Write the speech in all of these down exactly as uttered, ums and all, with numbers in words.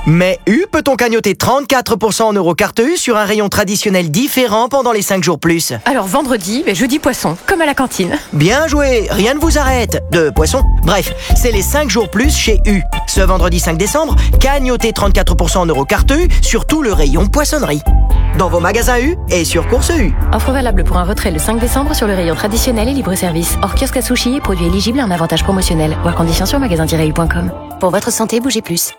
Mais U peut-on cagnoter trente-quatre pour cent en euros carte U sur un rayon traditionnel différent pendant les cinq jours plus? Alors vendredi, ben jeudi poisson, comme à la cantine. Bien joué, rien ne vous arrête. De poisson. Bref, c'est les cinq jours plus chez U. Ce vendredi cinq décembre, cagnotez trente-quatre pour cent en euros carte U sur tout le rayon poissonnerie. Dans vos magasins U et sur Course U. Offre valable pour un retrait le cinq décembre sur le rayon traditionnel et libre-service. Hors kiosque à sushi et produits éligibles à un avantage promotionnel. Voir conditions sur magasin tiret u point com. Pour votre santé, bougez plus.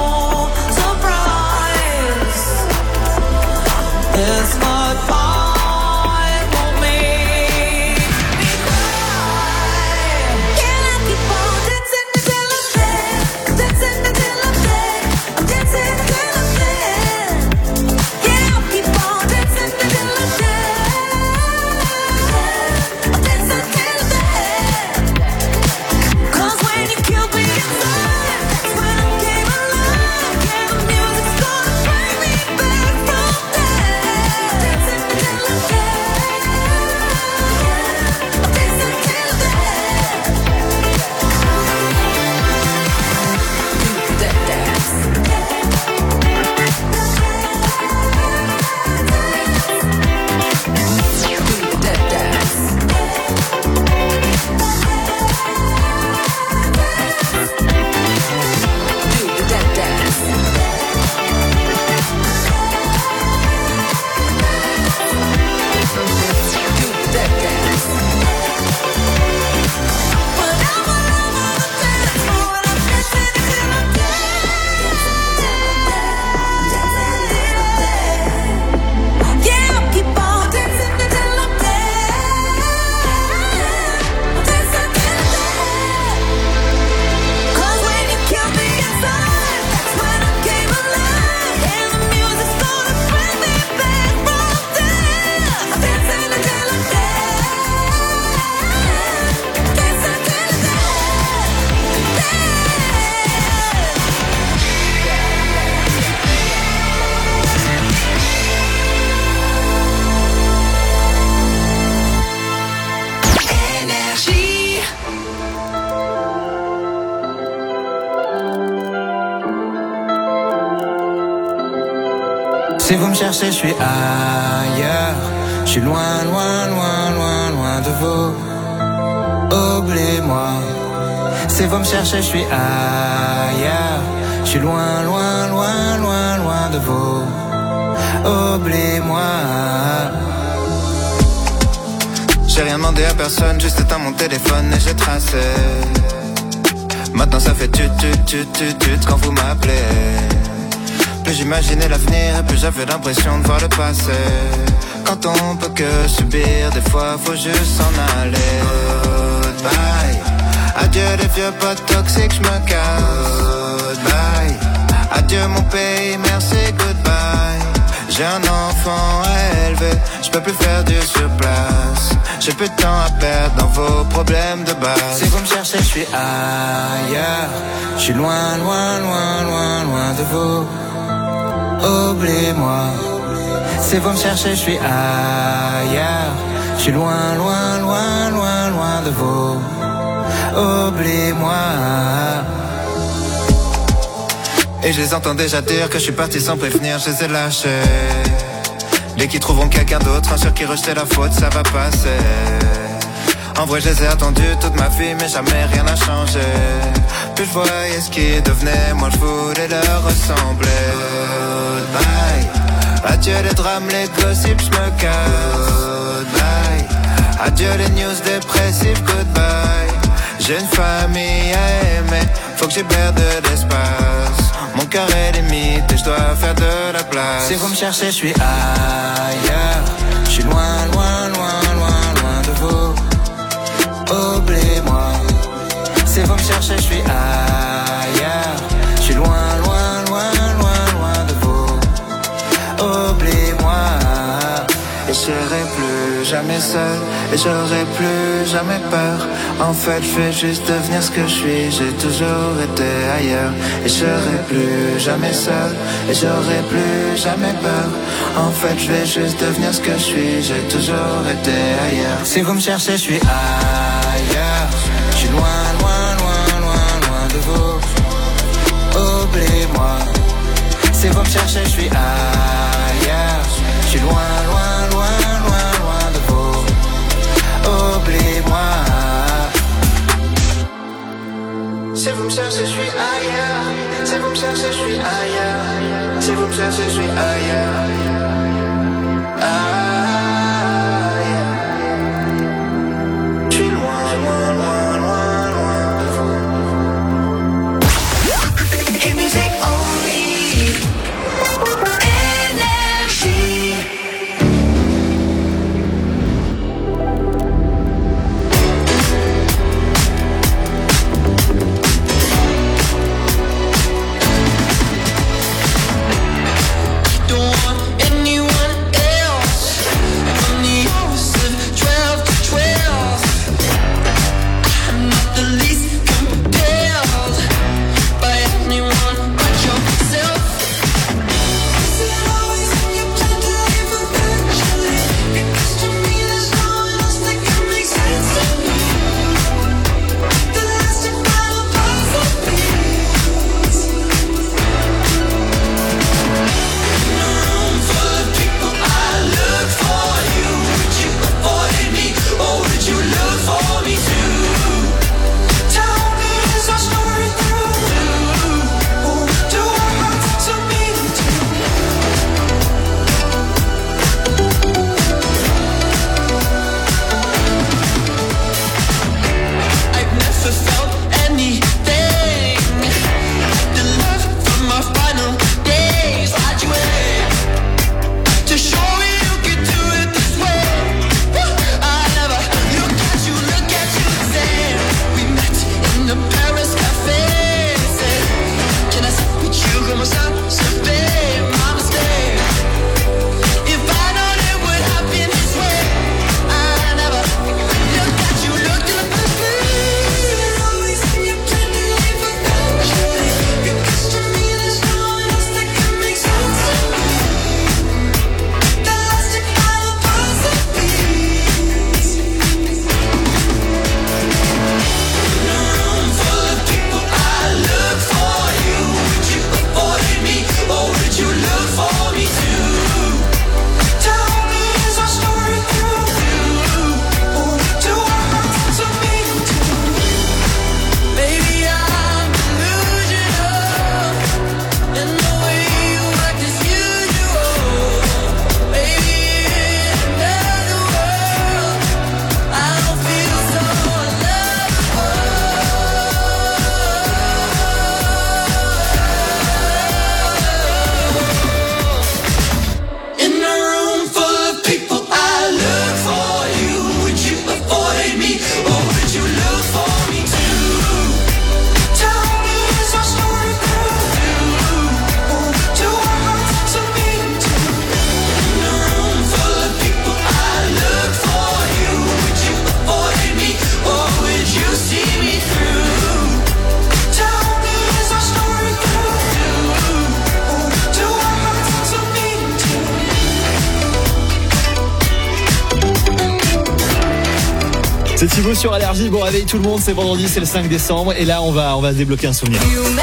Si vous me cherchez, je suis ailleurs. Je suis loin, loin, loin, loin, loin de vous. Oubliez-moi. Si vous me cherchez, je suis ailleurs. Je suis loin, loin, loin, loin, loin de vous. Oubliez-moi. J'ai rien demandé à personne, juste éteint mon téléphone et j'ai tracé. Maintenant ça fait tut tut tut tut tut quand vous m'appelez. Plus j'imaginais l'avenir et plus j'avais l'impression de voir le passé. Quand on peut que subir, des fois faut juste s'en aller. Goodbye. Adieu les vieux potes toxiques, j'me casse. Goodbye. Adieu mon pays, merci, goodbye. J'ai un enfant à élever, j'peux plus faire du surplace. J'ai plus de temps à perdre dans vos problèmes de base. Si vous me cherchez, je suis ailleurs. Je suis loin, loin, loin, loin, loin de vous. Oubliez-moi. Si vous me cherchez, je suis ailleurs. Je suis loin, loin, loin, loin, loin de vous. Oubliez-moi. Et je les entends déjà dire que je suis parti sans prévenir, je les ai lâchés. Dès qu'ils trouveront quelqu'un d'autre, un sur qui rejeter la faute, ça va passer. En vrai je les ai attendus toute ma vie, mais jamais rien n'a changé. Plus je voyais ce qu'ils devenaient, moi je voulais leur ressembler. Goodbye. Adieu les drames, les gossips, je me casse. Goodbye. Adieu les news dépressives, goodbye. J'ai une famille à aimer, faut que j'hiberne de l'espace. Mon cœur est limite et je dois faire de la place. Si vous me cherchez, je suis ailleurs. Je suis loin, loin, loin, loin, loin de vous. Oubliez-moi. Si vous me cherchez, je suis ailleurs. Je suis loin, loin, loin, loin, loin de vous. Oubliez-moi. Et je serai plus jamais seul, et j'aurai plus jamais peur. En fait je vais juste devenir ce que je suis. J'ai toujours été ailleurs. Et je serai plus jamais seul, et j'aurai plus jamais peur. En fait je vais juste devenir ce que je suis. J'ai toujours été ailleurs. Si vous me cherchez, je suis ailleurs. Je suis loin, loin, loin, loin, loin de vous. Oubliez-moi. me chercher, je suis ailleurs. Je suis loin, loin, loin, loin, loin de vous. Oublie-moi. Si vous me cherchez, je suis ailleurs. Si vous me cherchez, je suis ailleurs. Si vous me cherchez, je suis ailleurs. Ailleurs. Je suis loin, loin, loin, loin, loin de vous. Hit music only. Énergie. C'est Thibaut sur Allergie. Bon réveil tout le monde, c'est vendredi, c'est le cinq décembre et là on va on va débloquer un souvenir.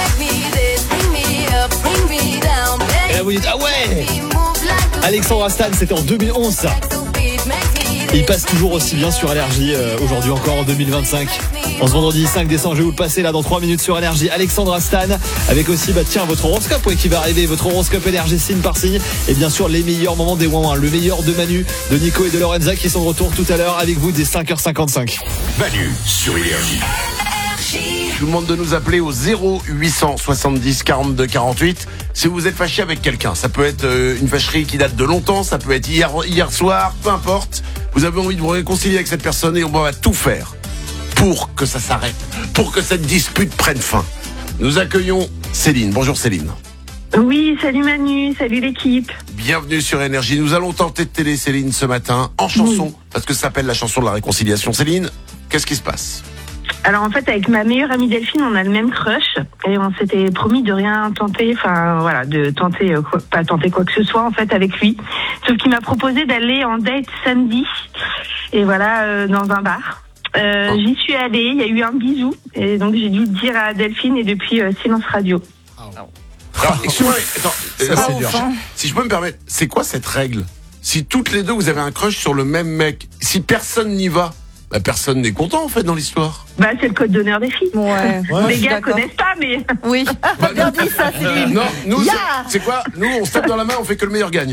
Et là vous dites ah ouais, Alexandre Astan, c'était en deux mille onze ça. Il passe toujours aussi bien sur Allergie euh, aujourd'hui encore en deux mille vingt-cinq. En ce vendredi cinq décembre, je vais vous le passer là dans trois minutes sur Allergie. Alexandre Astan avec aussi bah tiens votre horoscope ouais, qui va arriver, votre horoscope énergie signe par signe et bien sûr les meilleurs moments des Ouin Ouin, le meilleur de Manu, de Nico et de Lorenza qui sont de retour tout à l'heure avec vous dès cinq heures cinquante-cinq. Manu sur Énergie. Je vous demande de nous appeler au zéro huit cent soixante-dix quarante-deux quarante-huit si vous êtes fâché avec quelqu'un. Ça peut être une fâcherie qui date de longtemps, ça peut être hier, hier soir, peu importe. Vous avez envie de vous réconcilier avec cette personne et on va tout faire pour que ça s'arrête, pour que cette dispute prenne fin. Nous accueillons Céline. Bonjour Céline. Oui, salut Manu, salut l'équipe. Bienvenue sur Énergie. Nous allons tenter de t'aider Céline ce matin en chanson, oui. Parce que ça s'appelle la chanson de la réconciliation. Céline, qu'est-ce qui se passe ? Alors en fait, avec ma meilleure amie Delphine, on a le même crush et on s'était promis de rien tenter, enfin voilà, de tenter, euh, quoi, pas tenter quoi que ce soit en fait avec lui. Sauf qu'il m'a proposé d'aller en date samedi et voilà euh, dans un bar. Euh, oh. J'y suis allée, il y a eu un bisou et donc j'ai dû dire à Delphine et depuis euh, silence radio. Oh. Alors, excuse-moi, mais attends, Ça, euh, c'est non, dur. si je peux me permettre, c'est quoi cette règle? Si toutes les deux vous avez un crush sur le même mec, si personne n'y va, bah personne n'est content en fait dans l'histoire. Bah, c'est le code d'honneur des filles. Ouais. Les je suis gars d'accord. connaissent pas, mais. Oui. Bah, Bien dit ça, Céline. Non, nous, Ya c'est- c'est quoi? Nous, on se tape dans la main, on fait que le meilleur gagne.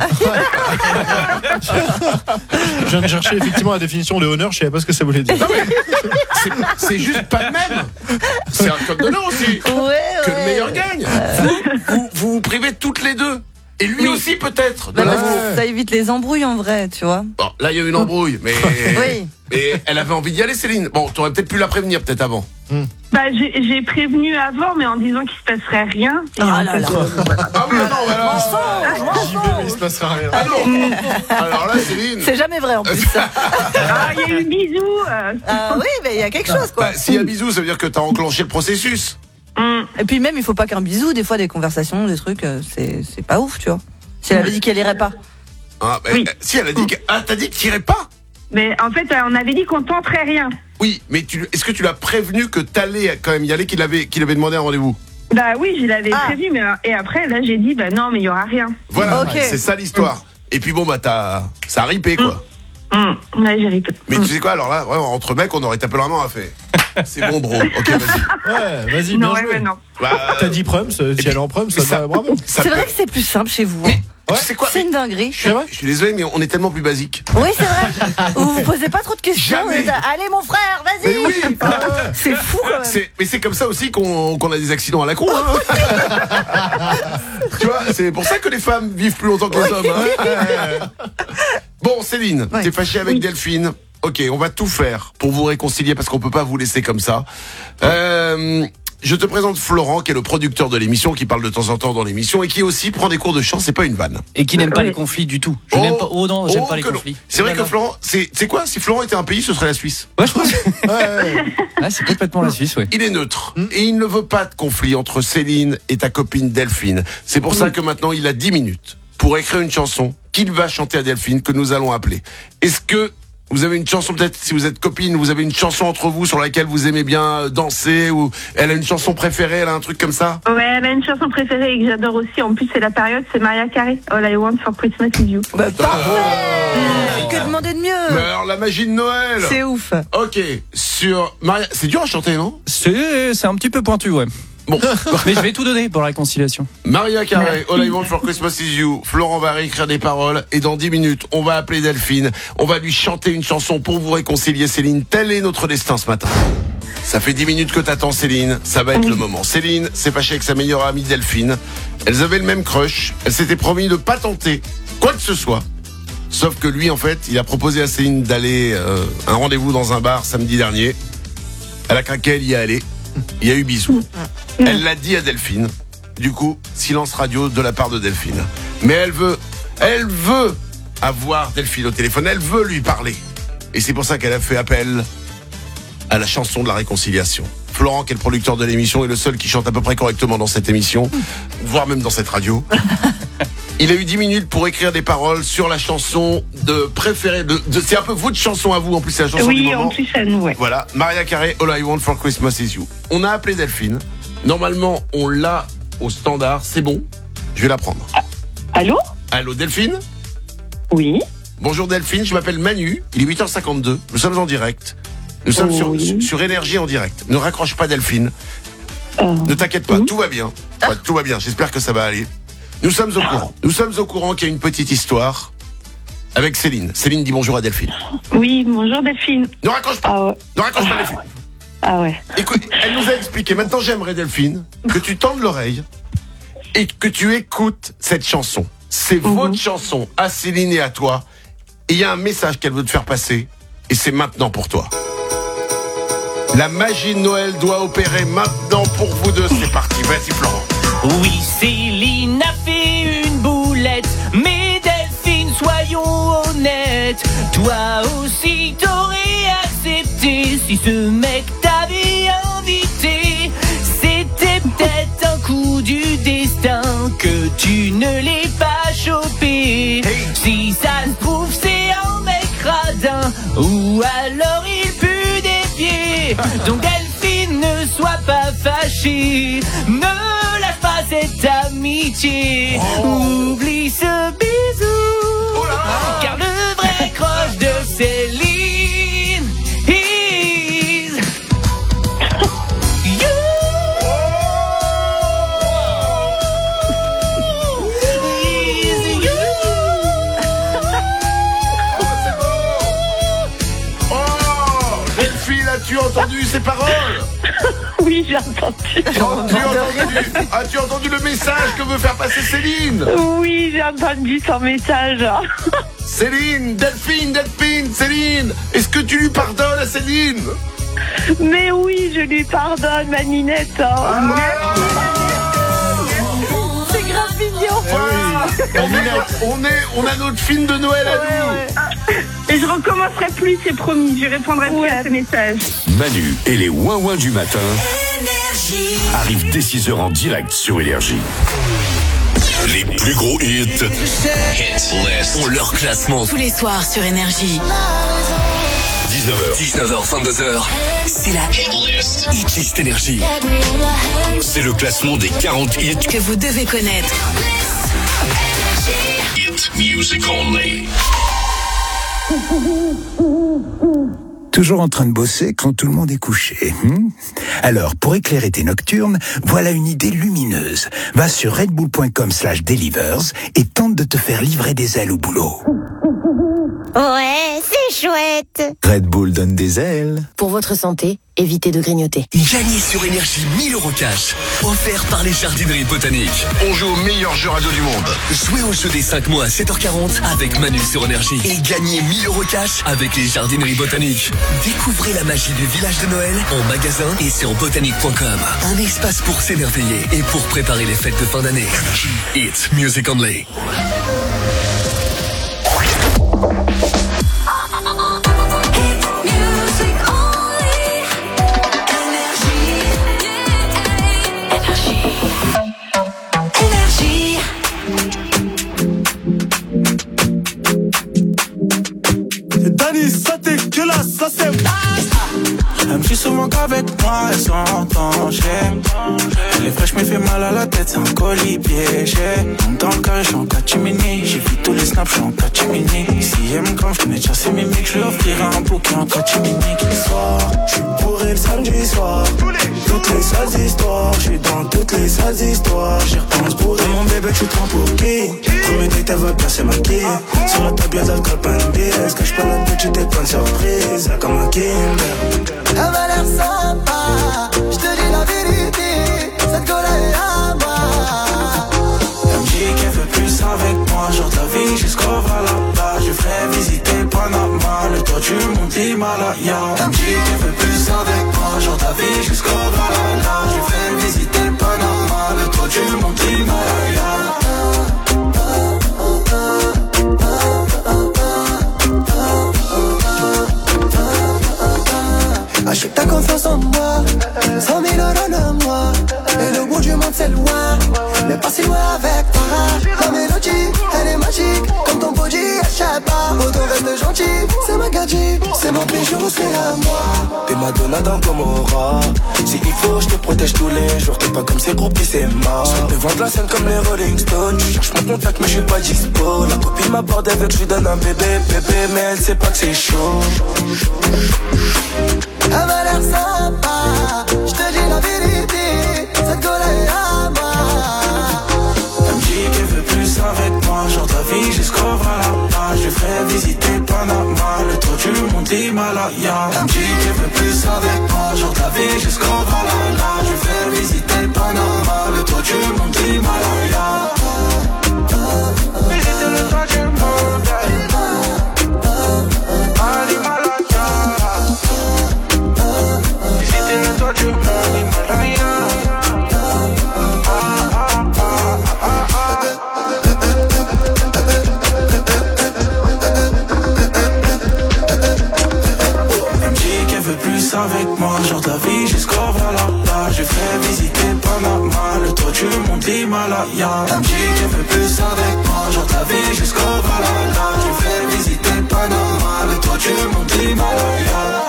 Je viens de chercher effectivement la définition de honneur, je savais pas ce que ça voulait dire. Non, mais c'est- c'est juste pas le même. C'est un code d'honneur aussi. Ouais, Que le ouais. meilleur gagne. Vous, vous vous vous privez toutes les deux. Et lui aussi peut-être de Bah, l'amour. Ça évite les embrouilles en vrai, tu vois. Bon, là il y a eu une embrouille, mais Oui. mais elle avait envie d'y aller, Céline. Bon, t'aurais peut-être pu la prévenir peut-être avant. Bah, j'ai j'ai prévenu avant, mais en disant qu'il se passerait rien. Et Ah en là fait, là. euh, Ah oui, non, mais alors, J'y vais, mais il se passera rien. ah non. Alors là, Céline. C'est jamais vrai en plus. Ah, il y a eu bisous. euh. Ah oui, mais il y a quelque chose quoi. Bah, s'il y a bisous, ça veut dire que t'as enclenché le processus. Hum. Et puis même, il faut pas qu'un bisou, des fois des conversations, des trucs, euh, c'est c'est pas ouf, tu vois. Si elle avait dit qu'elle irait pas. Ah, bah, Oui. euh, si elle a dit que ah t'as dit que t'irais pas. Mais en fait, euh, on avait dit qu'on tenterait rien. Oui, mais tu, est-ce que tu l'as prévenu que t'allais quand même y aller, qu'il avait, qu'il avait demandé un rendez-vous? Bah oui, je l'avais Ah. prévu, mais euh, et après, là, j'ai dit, bah non, mais il y aura rien. Voilà, Ok. c'est ça l'histoire. Et puis bon bah t'as, ça a ripé quoi. Hum. Ouais, j'avais. Mais tu sais quoi, alors là, vraiment, entre mecs, on aurait tapé la main à fait. C'est bon, bro. Ok, vas-y. Ouais, vas-y, Non, bien ouais, joué. ouais, non. Bah, T'as dit Prums, tu puis- allais en Prums, mais ça, ça- va, bravo. ça C'est peut- vrai que c'est plus simple chez vous. Mais, hein. tu sais quoi? C'est une dinguerie. Je suis, je suis désolé, mais on est tellement plus basique. Oui, c'est vrai. Vous vous posez pas trop de questions. Jamais. Vous êtes, allez, mon frère, vas-y. Mais oui. C'est fou quand même. C'est, mais c'est comme ça aussi qu'on, qu'on a des accidents à la con. Hein. Tu vois, c'est pour ça que les femmes vivent plus longtemps que les hommes. Hein. Bon, Céline, Ouais. t'es fâchée avec Delphine. Ok, on va tout faire pour vous réconcilier parce qu'on peut pas vous laisser comme ça. Euh, je te présente Florent, qui est le producteur de l'émission, qui parle de temps en temps dans l'émission et qui aussi prend des cours de chant. C'est pas une vanne. Et qui n'aime pas Oui. les conflits du tout. Je n'aime pas. Oh non, j'aime oh, pas les que non. conflits. C'est vrai Oh que là là. Florent, c'est, c'est quoi? Si Florent était un pays, ce serait la Suisse. Ouais, je pense. Ouais, ouais. Ah, c'est complètement la Suisse, ouais. Il est neutre et il ne veut pas de conflit entre Céline et ta copine Delphine. C'est pour ça que maintenant il a dix minutes pour écrire une chanson qu'il va chanter à Delphine, que nous allons appeler. Est-ce que vous avez une chanson, peut-être si vous êtes copine, vous avez une chanson entre vous sur laquelle vous aimez bien danser, ou elle a une chanson préférée, elle a un truc comme ça? Ouais, elle a une chanson préférée et que j'adore aussi. En plus, c'est la période, c'est Mariah Carey. All I Want for Christmas is You. Bah, parfait. Que demander de Mais mieux? alors la magie de Noël. C'est ouf. Ok, sur Maria, c'est dur à chanter, non? C'est, c'est un petit peu pointu, ouais. Bon, Mais je vais tout donner pour la réconciliation. Maria Carey, All I Want for Christmas is You. Florent va réécrire des paroles et dans dix minutes, on va appeler Delphine. On va lui chanter une chanson pour vous réconcilier, Céline. Tel est notre destin ce matin. Ça fait dix minutes que t'attends, Céline. Ça va être le moment. Céline s'est fâchée avec sa meilleure amie Delphine. Elles avaient le même crush. Elle s'était promis de pas tenter quoi que ce soit. Sauf que lui, en fait, il a proposé à Céline d'aller euh, un rendez-vous dans un bar samedi dernier. Elle a craqué, elle y est allée. Il y a eu bisous. Elle l'a dit à Delphine. Du coup, silence radio de la part de Delphine. Mais elle veut, elle veut avoir Delphine au téléphone. Elle veut lui parler. Et c'est pour ça qu'elle a fait appel à la chanson de la réconciliation. Florent, qui est le producteur de l'émission, est le seul qui chante à peu près correctement dans cette émission, voire même dans cette radio. Il a eu dix minutes pour écrire des paroles sur la chanson de préférée. De, de, c'est un peu votre chanson à vous, en plus c'est la chanson du Oui, moment. en plus, à nous, ouais. Voilà, Maria Carey, All I Want for Christmas is You. On a appelé Delphine. Normalement, on l'a au standard. C'est bon. Je vais la prendre. Allô? Allô, Delphine? Oui. Bonjour Delphine, je m'appelle Manu. Il est huit heures cinquante-deux. Nous sommes en direct. Nous sommes sur, Oui. sur Énergie en direct. Ne raccroche pas, Delphine. Euh, Ne t'inquiète pas, tout va bien. Ouais, tout va bien. J'espère que ça va aller. Nous sommes au courant. Nous sommes au courant qu'il y a une petite histoire avec Céline. Céline dit bonjour à Delphine. Oui, bonjour Delphine. Ne raccroche pas. Ah ouais. Ne raccroche pas, Delphine. Ah ouais. Écoute, elle nous a expliqué. Maintenant, j'aimerais, Delphine, que tu tendes l'oreille et que tu écoutes cette chanson. C'est votre chanson à Céline et à toi. Et il y a un message qu'elle veut te faire passer. Et c'est maintenant pour toi. La magie de Noël doit opérer maintenant pour vous deux. C'est parti. Vas-y, Florent. Oui, Céline a fait une boulette, mais Delphine, soyons honnêtes. Toi aussi t'aurais accepté si ce mec t'avait invité. C'était peut-être un coup du destin que tu ne l'aies pas chopé. Si ça se trouve c'est un mec radin, ou alors il pue des pieds. Donc Delphine, ne sois pas fâchée, ne lâche pas cette amitié. pitié. Oh. Oublie ce bisou. Oh là. Car le vrai crush de Céline is you. Is you. Oh, c'est beau. Oh, Delphine, as-tu entendu ces paroles? Oui, j'ai entendu. Tu as entendu, as-tu entendu le message que veut faire passer Céline? Oui, j'ai entendu son message. Céline, Delphine, Delphine, Céline, est-ce que tu lui pardonnes à Céline? Mais oui, je lui pardonne, ma Ninette. Ah, c'est grave mignon. voilà. on, est, on, est, on a notre film de Noël à nous. Et je recommencerai plus, c'est promis. Je répondrai plus à ce message. Manu et les ouin-ouin du matin arrivent dès six heures en direct sur Énergie. Les plus gros hits, hit list, ont leur classement. Tous les soirs sur Énergie. dix-neuf heures, dix-neuf heures, vingt-deux heures, c'est la hit list, hit list Énergie. C'est le classement des quarante hits que vous devez connaître. Hit music only. Toujours en train de bosser quand tout le monde est couché. Hmm Alors, pour éclairer tes nocturnes, voilà une idée lumineuse. Va sur redbull point com slash delivers et tente de te faire livrer des ailes au boulot. Ouais, c'est chouette. Red Bull donne des ailes. Pour votre santé, évitez de grignoter. Gagnez sur Énergie mille euros cash, offert par les jardineries botaniques. On joue au meilleur jeu radio du monde. Jouez au jeu des cinq mois à sept heures quarante avec Manu sur Énergie. Et gagnez mille euros cash avec les jardineries botaniques. Découvrez la magie du village de Noël en magasin et sur botanique point com. Un espace pour s'émerveiller et pour préparer les fêtes de fin d'année. It's music only. Ça c'est elle me dit souvent qu'avec moi elle s'entend. Elle est fraîche mais fait mal à la tête, c'est un colis piégé. Dans le carré, j'suis en catimini. J'ai vu tous les snaps, j'suis en catimini. Si elle me crame, j'connais déjà ses mimiques. J'lui offrirai un bouquet en catimini. Ce soir, j'suis bourré le samedi soir. Toutes les sales histoires, j'suis dans toutes les sales histoires. J'y repense bourré, mon bébé, tu te prends pour qui? Premier date, elle va placer ma quille. Sur la table, y'a d'alcool, pas une bière. Cache pas la petite et plein de surprises. Comme un Kinder. Elle m'a l'air sympa, je te dis la vérité, cette gueule est à moi. Elle me dit qu'elle veut plus avec moi, genre de la vie jusqu'au Valhalla. Je ferai visiter Panama, le toit du Mont Himalaya. Elle me dit qu'elle veut plus avec moi, genre de la vie jusqu'au Valhalla. Je ferai visiter Panama, le toit du Mont Himalaya. Achète ta confiance en moi, cent mille euros le mois. Et le bout du monde c'est loin, mais pas si loin avec toi. La mélodie, elle est magique, comme ton body, échappe pas. Auto reste gentil, c'est ma gadget, c'est mon bijou, c'est à moi. T'es Madonna dans Gomorrah. Si il faut, je te protège tous les jours. T'es pas comme ces groupes qui c'est mort. Sur devant de la scène comme les Rolling Stones. Je cherche mon contact mais je suis pas dispo. La copine m'aborde avec, je lui donne un bébé, bébé, mais elle sait pas que c'est chaud. Elle m'a l'air sympa, je te dis la vérité, cette gueule est à moi. Elle me dit qu'elle veut plus avec moi, genre de la vie jusqu'au Valhalla. Je ferai visiter Panama, le toit du Mont Himalaya. Elle me dit qu'elle veut plus avec moi, genre de la vie jusqu'au Valhalla. Je ferai visiter Panama, le toit du Mont Himalaya. Visiter le toit du monde, à l'Himalaya. Visiter le toit du monde, Himalaya. Avec moi, genre de la vie jusqu'au Valhalla. Je fais visiter Panama, le toit du Mont Himalaya. Elle me dit qu'elle veut plus avec moi, genre de la vie jusqu'au Valhalla. Je fais visiter Panama, le toit du Mont Himalaya.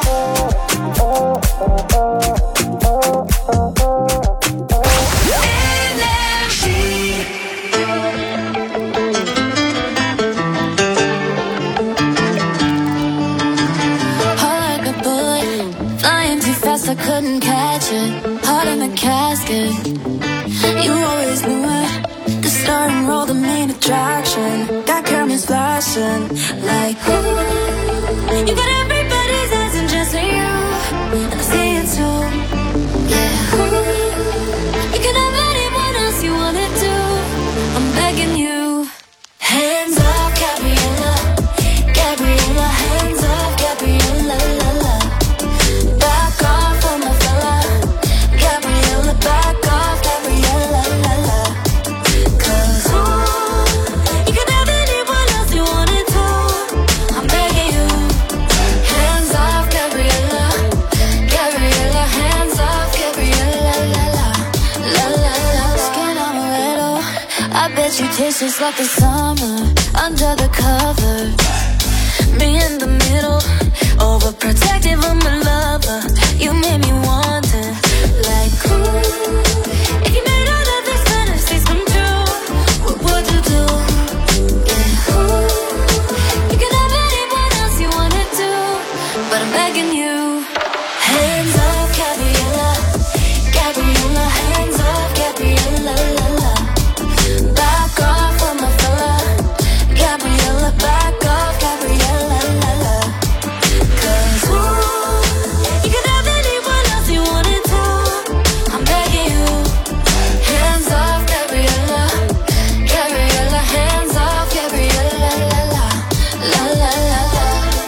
I couldn't catch it. Heart in the casket. You always knew it. The star and roll, the main attraction. Got cameras flashing like ooh. You got everybody's eyes and just me you. And I see it too. Yeah. Ooh. You can have anyone else you wanna do. I'm begging you. Hands off, Gabriella. Gabriella, hands off, Gabriella, la la. Back off on my fella. Gabriella, back off, Gabriella, la la. Cause ooh, you can have anyone else you wanted to. I'm begging you. Hands off, Gabriella. Gabriella, hands off, Gabriella, la la. La la la. Skin amaretto. I bet you taste just like the summer under the covers. Me in the middle, overprotective of my lover. You made me want it, like ooh. If you made all of these fantasies come true, what would you do? Yeah, ooh. You can have anyone else you wanna do, but I'm begging you. Hands off, Gabriella, Gabriella, hands off, Gabriella, la la. Back off on my fella, Gabriella, back off, Gabriella, la la. Cause ooh, you can have anyone else you wanted to. I'm begging you. Hands off, Gabriella, Gabriella, hands off, Gabriella, la la. La la la la.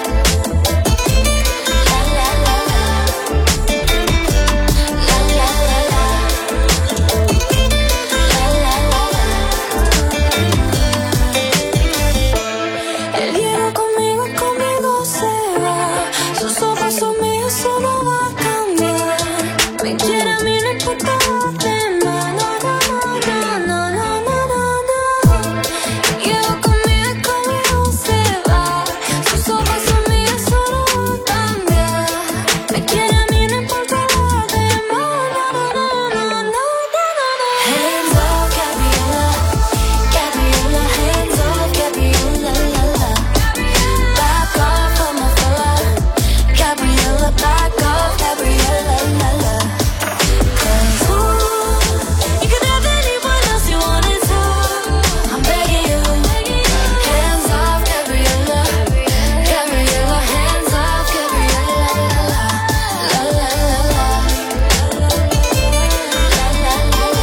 La la la la. La la la la. La la la la. Él viene conmigo, conmigo se va. Sus ojos son míos, eso no va a cambiar. Me quiere a mí, no importa lo demás. No, no, no, no, no, no, no. Llevo conmigo, conmigo se va. Sus ojos son míos, eso no va a cambiar. Me quiere a mí, no importa lo demás. No, no, no, no, no, no, no. Hands off, Gabriella, Gabriella, hands off, Gabriella, la la. Back off on my fella, Gabriella, back off, Gabriella, la la. Cause ooh, you can have anyone else you wanted to. I'm begging you. Hands off, Gabriella, Gabriella, hands off, Gabriella, la la. La la la la. La la la la.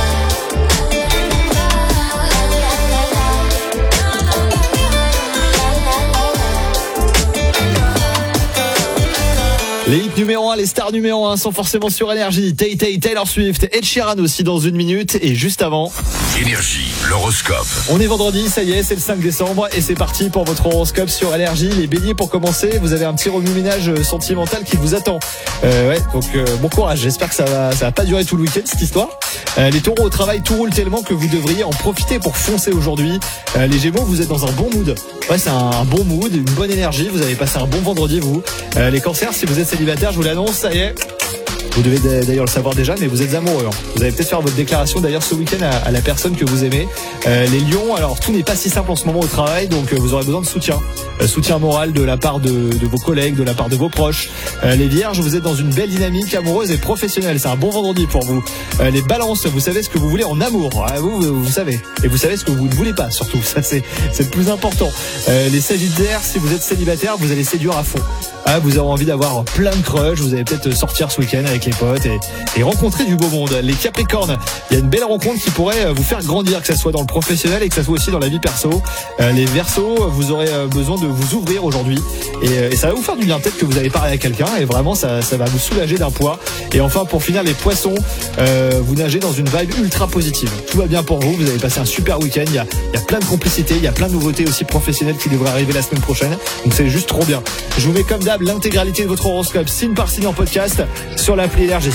Les hits numéro un, les stars numéro un sont forcément sur Énergie. Tay Tay, Taylor Swift, Ed Sheeran aussi dans une minute. Et juste avant, Énergie, l'horoscope. on est vendredi, ça y est, c'est le cinq décembre. Et c'est parti pour votre horoscope sur Énergie. Les béliers, pour commencer, vous avez un petit remue-ménage sentimental qui vous attend. Euh, ouais, donc euh, bon courage. J'espère que ça va, ça va pas durer tout le week-end, cette histoire. Euh, les taureaux, au travail, tout roule tellement que vous devriez en profiter pour foncer aujourd'hui. Euh, les gémeaux, vous êtes dans un bon mood. Ouais, c'est un bon mood, une bonne énergie. Vous avez passé un bon vendredi, vous. Euh, les cancers, si vous êtes célibataire, je vous l'annonce, ça y est. Vous devez d'ailleurs le savoir déjà, mais vous êtes amoureux. Hein. Vous allez peut-être faire votre déclaration d'ailleurs ce week-end à, à la personne que vous aimez. Euh, les lions, alors tout n'est pas si simple en ce moment au travail, donc euh, vous aurez besoin de soutien. Euh, soutien moral de la part de, de vos collègues, de la part de vos proches. Euh, les vierges, vous êtes dans une belle dynamique amoureuse et professionnelle. C'est un bon vendredi pour vous. Euh, les balances, vous savez ce que vous voulez en amour. Ah, vous, vous, vous savez. Et vous savez ce que vous ne voulez pas, surtout. Ça, c'est, c'est le plus important. Euh, les sagittaires, si vous êtes célibataire, vous allez séduire à fond. Ah, vous avez envie d'avoir plein de crushs. Vous allez peut-être sortir ce week-end avec les potes et, et rencontrer du beau monde. Les capricornes, il y a une belle rencontre qui pourrait vous faire grandir, que ça soit dans le professionnel et que ça soit aussi dans la vie perso. Euh, les verseaux, vous aurez besoin de vous ouvrir aujourd'hui et, et ça va vous faire du bien. Peut-être que vous allez parler à quelqu'un et vraiment ça, ça va vous soulager d'un poids. Et enfin, pour finir, les poissons, euh, vous nagez dans une vibe ultra positive. Tout va bien pour vous. Vous avez passé un super week-end. Il y a, il y a plein de complicité, il y a plein de nouveautés aussi professionnelles qui devraient arriver la semaine prochaine. Donc c'est juste trop bien. Je vous mets comme d'hab l'intégralité de votre horoscope signe par signe en podcast sur l'appli Énergie.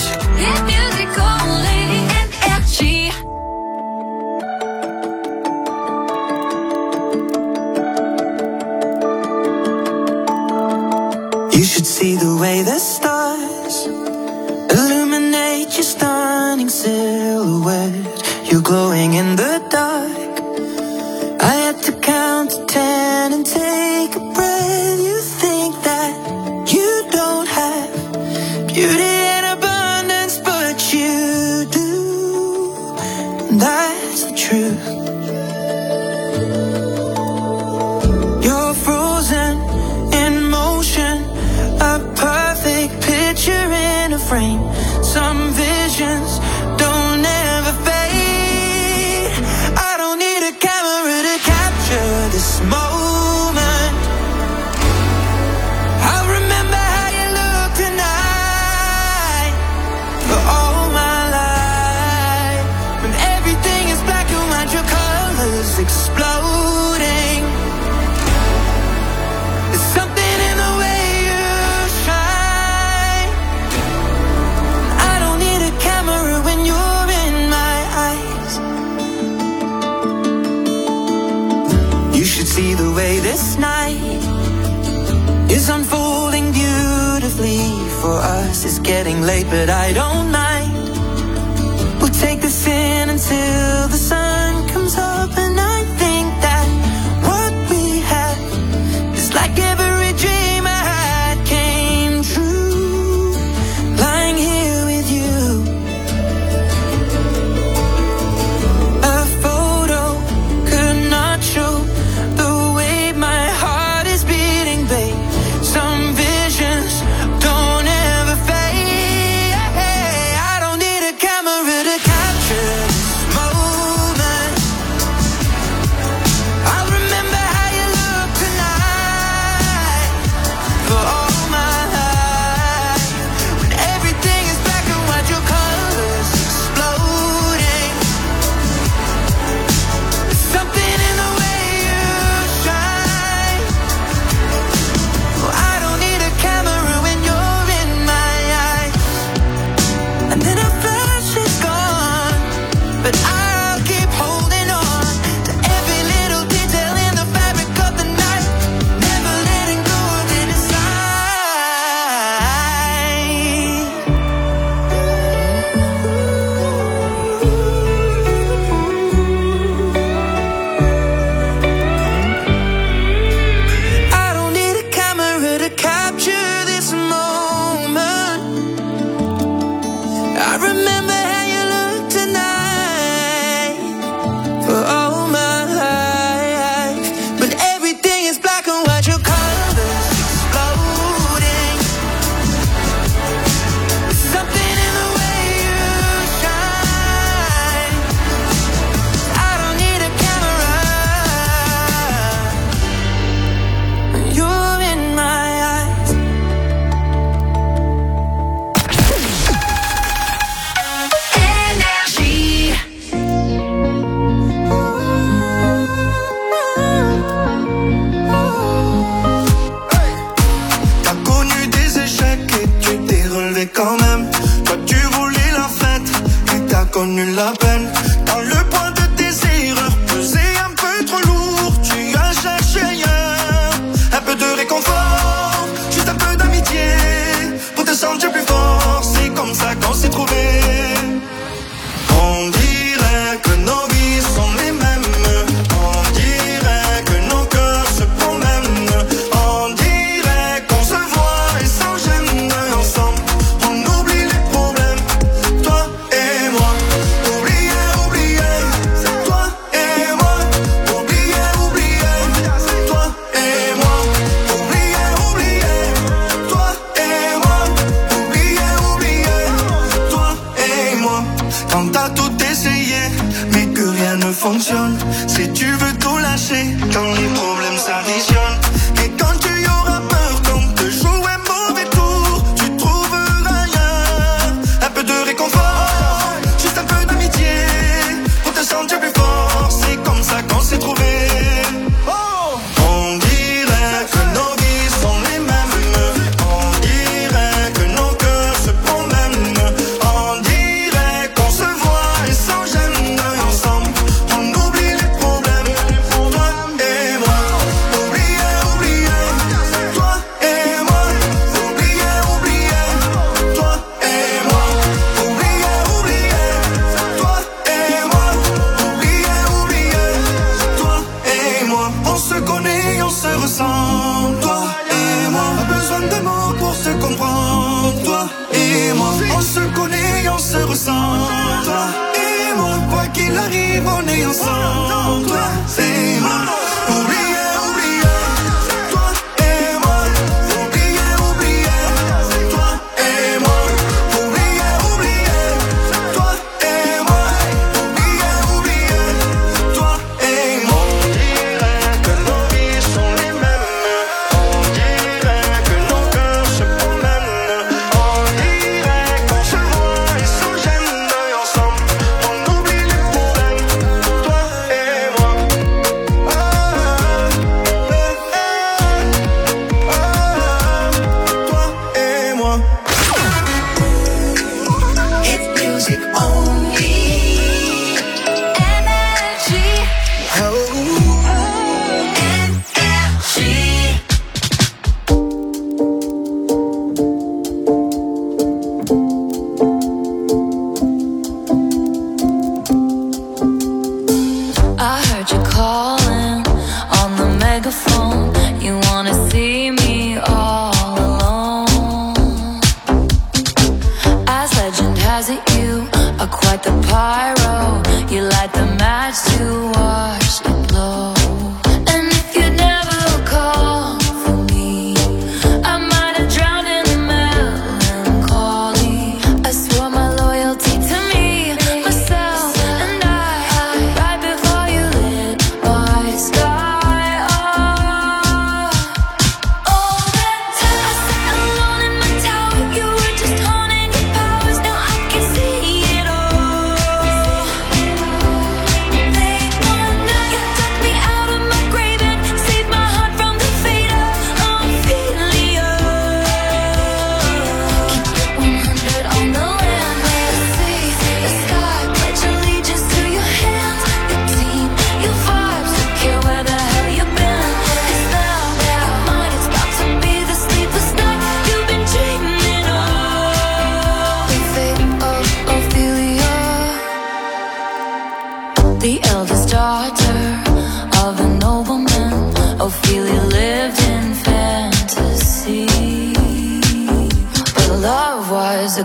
You should see the way the stars illuminate your stunning silhouette. You're glowing in the dark. I had to count to ten and take a breath. You think that you don't have beauty in a burn. colors exploding. There's something in the way you shine. I don't need a camera when you're in my eyes. You should see the way this night is unfolding beautifully for us. It's getting late, but I don't mind. We'll take this in until the sun comes up, and I think that what we had is like every dream I had came true. Lying here with you, a photo could not show the way my heart is beating, babe. Some visions don't ever fade. I don't need a camera to capture this moment. I remember how you look tonight for all my life. When everything is black and white, your colors exploding. There's something in the way you shine. Oh, I don't need a camera when you're in my eyes. And then a flash is gone, but I'll keep holding on to every little detail in the fabric of the night, never letting go of it I don't need a camera to capture this moment. I remember how you look tonight for all my life. When everything is black and white, your colors exploding. There's something in the way you shine. I don't need a camera when you're in my eyes. Énergie. T'as connu des échecs et tu t'es relevé quand même. Toi tu voulais la fête et t'as connu la peine. Quand le poids de tes erreurs pesait un peu trop lourd, tu as cherché ailleurs un peu de réconfort, juste un peu d'amitié pour te sentir plus fort. C'est comme ça qu'on s'est trouvés. On dirait que nos vies sont les mêmes. On dirait que nos cœurs se promènent. On dirait qu'on se voit et sans gêne ensemble. On oublie les problèmes, toi et moi. Oublier, oublier, c'est toi et moi. Oublier, oublier, c'est toi et moi. Oublier, oublier, toi et moi. Oublier, oublier, toi et moi. Quand t'as tout essayé, mais que rien ne fonctionne, si tu veux tout lâcher, quand les problèmes s'additionnent, et quand tu y auras peur qu'on te joue un mauvais tour, tu trouveras ailleurs un peu de réconfort, juste un peu d'amitié pour te sentir plus fort. C'est comme ça qu'on s'est trouvés. On dirait que nos vies sont les mêmes. On dirait que nos cœurs se promènent. On dirait qu'on se voit et sans gêne ensemble. On oublie les problèmes, toi et moi. Oublier, oublier, toi et moi. Oublier, oublier, toi et moi. Oublier, oublier, toi et moi. Oublier, oublier, toi et moi. On se connaît, on se ressent, toi et moi. Pas besoin de mots pour se comprendre, toi et moi. On se connaît, on se ressent, toi et moi. Quoi qu'il arrive, on est ensemble, toi et moi. Oublier, oublier, toi et moi. Oublier, oublier, toi et moi. Oublier, oublier, toi et moi. Oublier, oublier, toi et moi. On dirait que nos vies sont les mêmes. On dirait que nos cœurs se promènent. On dirait qu'on se voit et sans gêne ensemble. On oublie les problèmes, toi et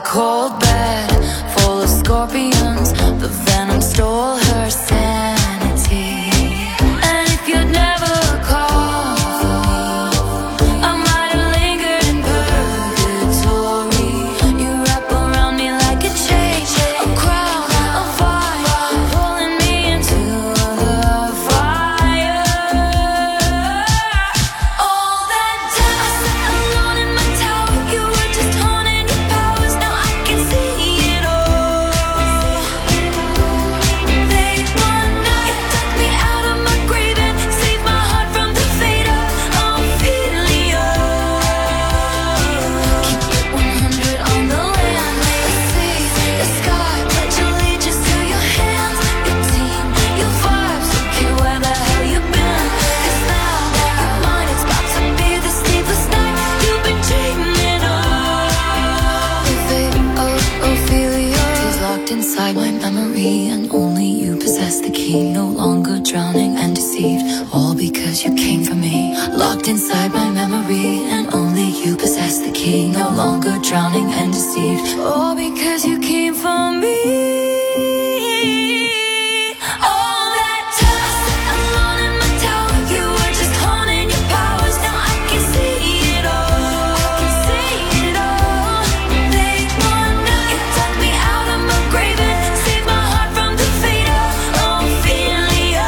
cold bed full of scorpions. The venom stole her sanity. And if you'd never call for me, I might have lingered in purgatory. You wrap around me like a chain, a crown, a fire, pulling me into the fire. All that time I sat alone in my tower, you were just haunting your powers. Now I can see it all. Late one night, you took me out of my grave and saved my heart from the fate of Ophelia. Keep it one hundred on the land, lay the sea, the sky, pledge allegiance to your hands, your team, your vibes. Don't care where the hell you've been, 'cause now you're mine. It's about to be the sleepless night you've been dreaming of. The fate of Ophelia is locked inside my memory, and only you possess the key. No longer drowning and deceived, all because you came for me. Locked inside my memory, and only you possess the key. No longer drowning and deceived, all because you came for me. All that time I sat alone in my tower, you were just haunting your powers. Now I can see it all. I can see it all. Late one night, you dug me out of my grave and saved my heart from the fate of Ophelia.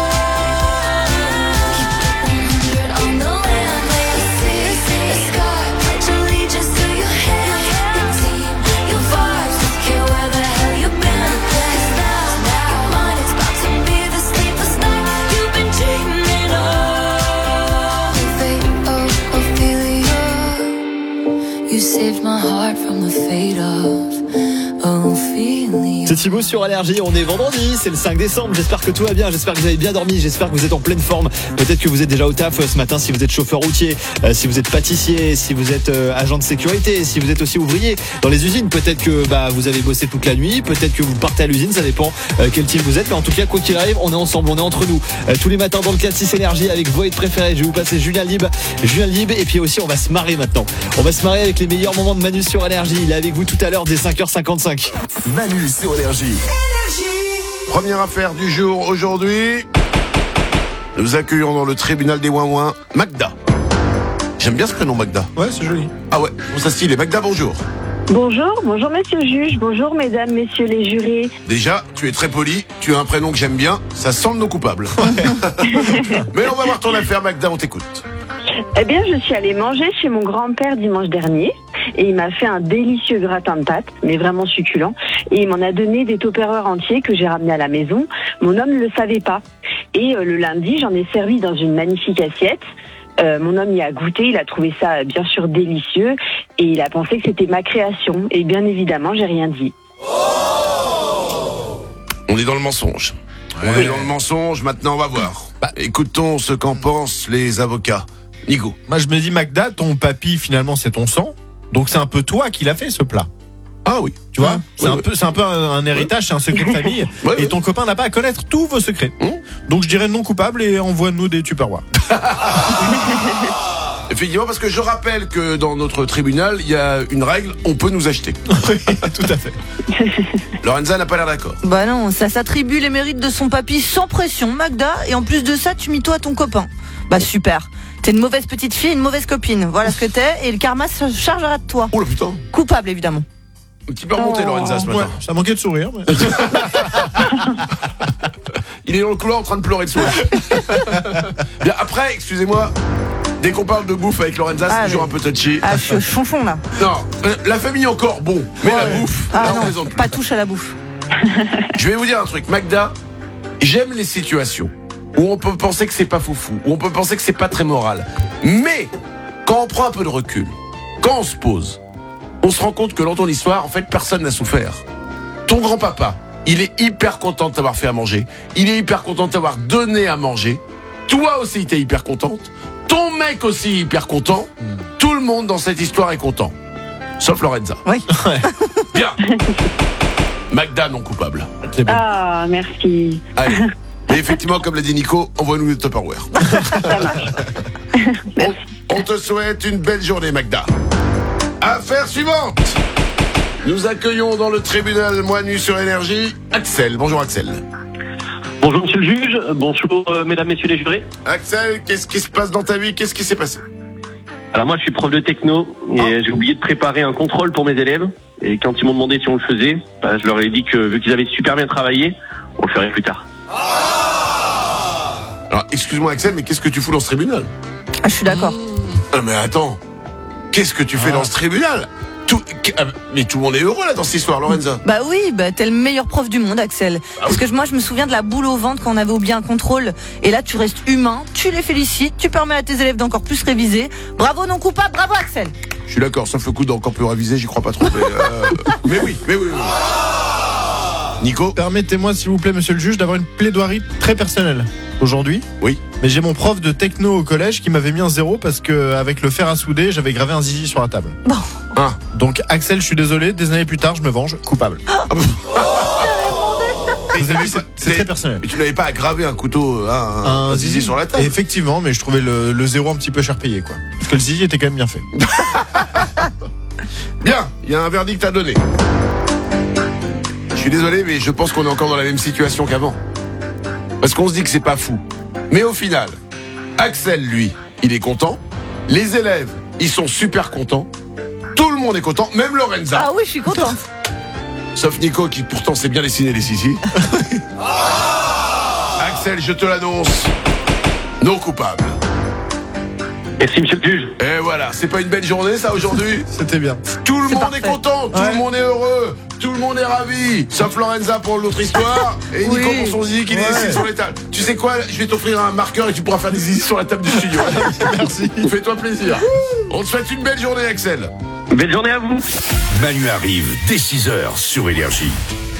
Keep it one hundred on the land, lay the sea, the sky, pledge allegiance to your hand, your team, your vibes. Don't care where the hell you've been, 'cause now you're mine. It's about to be the sleepless night you've been dreaming of. The fate of Ophelia, you saved my heart from the fate of Ophelia. C'est Thibaut sur Allergie, on est vendredi, c'est le cinq décembre, j'espère que tout va bien, j'espère que vous avez bien dormi, j'espère que vous êtes en pleine forme. Peut-être que vous êtes déjà au taf ce matin si vous êtes chauffeur routier, euh, si vous êtes pâtissier, si vous êtes euh, agent de sécurité, si vous êtes aussi ouvrier dans les usines. Peut-être que bah, vous avez bossé toute la nuit, peut-être que vous partez à l'usine, ça dépend euh, quel type vous êtes. Mais en tout cas, quoi qu'il arrive, on est ensemble, on est entre nous. Euh, tous les matins dans le quatre six Énergie avec vos hits préférés. Je vais vous passer Julien Lib, Julien Lib, et puis aussi on va se marrer maintenant. On va se marrer avec les meilleurs moments de Manu sur Énergie. Il est avec vous tout à l'heure dès cinq heures cinquante-cinq. Manu sur Énergie. Première affaire du jour aujourd'hui. Nous accueillons dans le tribunal des Ouin-Ouin Magda. J'aime bien ce prénom Magda. Ouais, c'est joli. Ah ouais, bon, ça style. Magda, bonjour. Bonjour, bonjour monsieur le juge, bonjour mesdames, messieurs les jurés. Déjà, tu es très poli, tu as un prénom que j'aime bien, ça sent nos coupables. Mais on va voir ton affaire Magda, on t'écoute. Eh bien, je suis allée manger chez mon grand-père dimanche dernier et il m'a fait un délicieux gratin de pâtes, mais vraiment succulent. Et il m'en a donné des tupperwares entiers que j'ai ramenés à la maison. Mon homme ne le savait pas. Et euh, le lundi, j'en ai servi dans une magnifique assiette. Euh, mon homme y a goûté, il a trouvé ça bien sûr délicieux et il a pensé que c'était ma création. Et bien évidemment, j'ai rien dit. On est dans le mensonge. On Oui. est dans le mensonge, maintenant on va voir. Bah, écoutons ce qu'en pensent les avocats. Nico. Moi, je me dis, Magda, ton papy, finalement, c'est ton sang. Donc, c'est un peu toi qui l'as fait, ce plat. Ah oui. Tu vois, Ouais, c'est, ouais, un ouais. peu, c'est un peu un, un héritage, c'est un secret de famille. Ouais, et ouais. ton copain n'a pas à connaître tous vos secrets. Mmh. Donc, je dirais non coupable et envoie-nous des tupperwares. Effectivement, parce que je rappelle que dans notre tribunal, il y a une règle, on peut nous acheter. Oui, tout à fait. Lorenza n'a pas l'air d'accord. Bah non, ça s'attribue les mérites de son papy sans pression, Magda. Et en plus de ça, tu mis toi à ton copain. Bah super. T'es une mauvaise petite fille, une mauvaise copine. Voilà ce que t'es. Et le karma se chargera de toi. Oh là putain. Coupable, évidemment. Un petit peu remonté, Oh. Lorenza, ce matin. Ouais, ça manquait de sourire. Mais... Il est dans le couloir en train de pleurer de sourire. Bien, après, excusez-moi, dès qu'on parle de bouffe avec Lorenza, c'est Ah, toujours mais- un peu touchy. Ah, je suis au chonchon là. Non, euh, la famille encore, bon, mais la Ouais. bouffe, Ah là, on non, plaisante plus. pas touche à la bouffe. Je vais vous dire un truc, Magda, j'aime les situations où on peut penser que c'est pas foufou, où on peut penser que c'est pas très moral. Mais, quand on prend un peu de recul, quand on se pose, on se rend compte que dans ton histoire, en fait, personne n'a souffert. Ton grand-papa, il est hyper content de t'avoir fait à manger. Il est hyper content de t'avoir donné à manger. Toi aussi, t'es hyper contente. Ton mec aussi hyper content. Tout le monde dans cette histoire est content. Sauf Lorenza. Oui. Bien. Magda non coupable. C'est bon. Ah, merci. Allez. Mais effectivement, comme l'a dit Nico, envoie-nous des Tupperware. Ça marche. On, on te souhaite une belle journée, Magda. Affaire suivante. Nous accueillons dans le tribunal Manu sur Énergie Axel. Bonjour Axel. Bonjour monsieur le juge, bonjour euh, mesdames, messieurs les jurés. Axel, qu'est-ce qui se passe dans ta vie? Qu'est-ce qui s'est passé? Alors moi je suis prof de techno et ah. j'ai oublié de préparer un contrôle pour mes élèves. Et quand ils m'ont demandé si on le faisait, bah, je leur ai dit que vu qu'ils avaient super bien travaillé, on le ferait plus tard. Alors excuse-moi Axel, mais qu'est-ce que tu fous dans ce tribunal? Ah, je suis d'accord. Ah, mais attends, qu'est-ce que tu fais ah. dans ce tribunal? Tout, mais tout le monde est heureux là dans cette histoire, Lorenza. Bah oui, bah t'es le meilleur prof du monde, Axel. Ah Parce oui. que moi je me souviens de la boule au ventre quand on avait oublié un contrôle. Et là tu restes humain, tu les félicites, tu permets à tes élèves d'encore plus réviser. Bravo non coupable, bravo Axel. Je suis d'accord, sauf le coup d'encore plus réviser, j'y crois pas trop. Mais, euh... mais oui, mais oui. oui. Nico, permettez-moi s'il vous plaît, monsieur le juge, d'avoir une plaidoirie très personnelle aujourd'hui. Oui. Mais j'ai mon prof de techno au collège qui m'avait mis un zéro parce que avec le fer à souder, j'avais gravé un zizi sur la table. Bon. Ah. Donc Axel, je suis désolé, des années plus tard, je me venge, coupable. Ah. Vous avez vu, c'est, c'est très personnel. Mais tu n'avais pas gravé un couteau, hein, un, un, un zizi sur la table? Effectivement, mais je trouvais le, le zéro un petit peu cher payé, quoi. Parce que le zizi était quand même bien fait. Bien, il y a un verdict à donner. Je suis désolé, mais je pense qu'on est encore dans la même situation qu'avant. Parce qu'on se dit que c'est pas fou. Mais au final, Axel, lui, il est content. Les élèves, ils sont super contents. Tout le monde est content, même Lorenza. Ah oui, je suis contente. Sauf Nico qui pourtant sait bien dessiner les sissis. Axel, je te l'annonce, non coupable. Merci monsieur le juge. Et voilà, c'est pas une belle journée ça aujourd'hui? C'était bien. Tout le c'est monde parfait. est content, tout ouais. le monde est heureux, tout le monde est ravi. Sauf Lorenza pour l'autre histoire et Nico oui. pour son zizi qui ouais. dessine sur les tables. Tu sais quoi, je vais t'offrir un marqueur et tu pourras faire des zizi sur la table du studio. Merci. Fais-toi plaisir. On te souhaite une belle journée Axel. Belle journée à vous. Manu arrive dès six heures sur Énergie.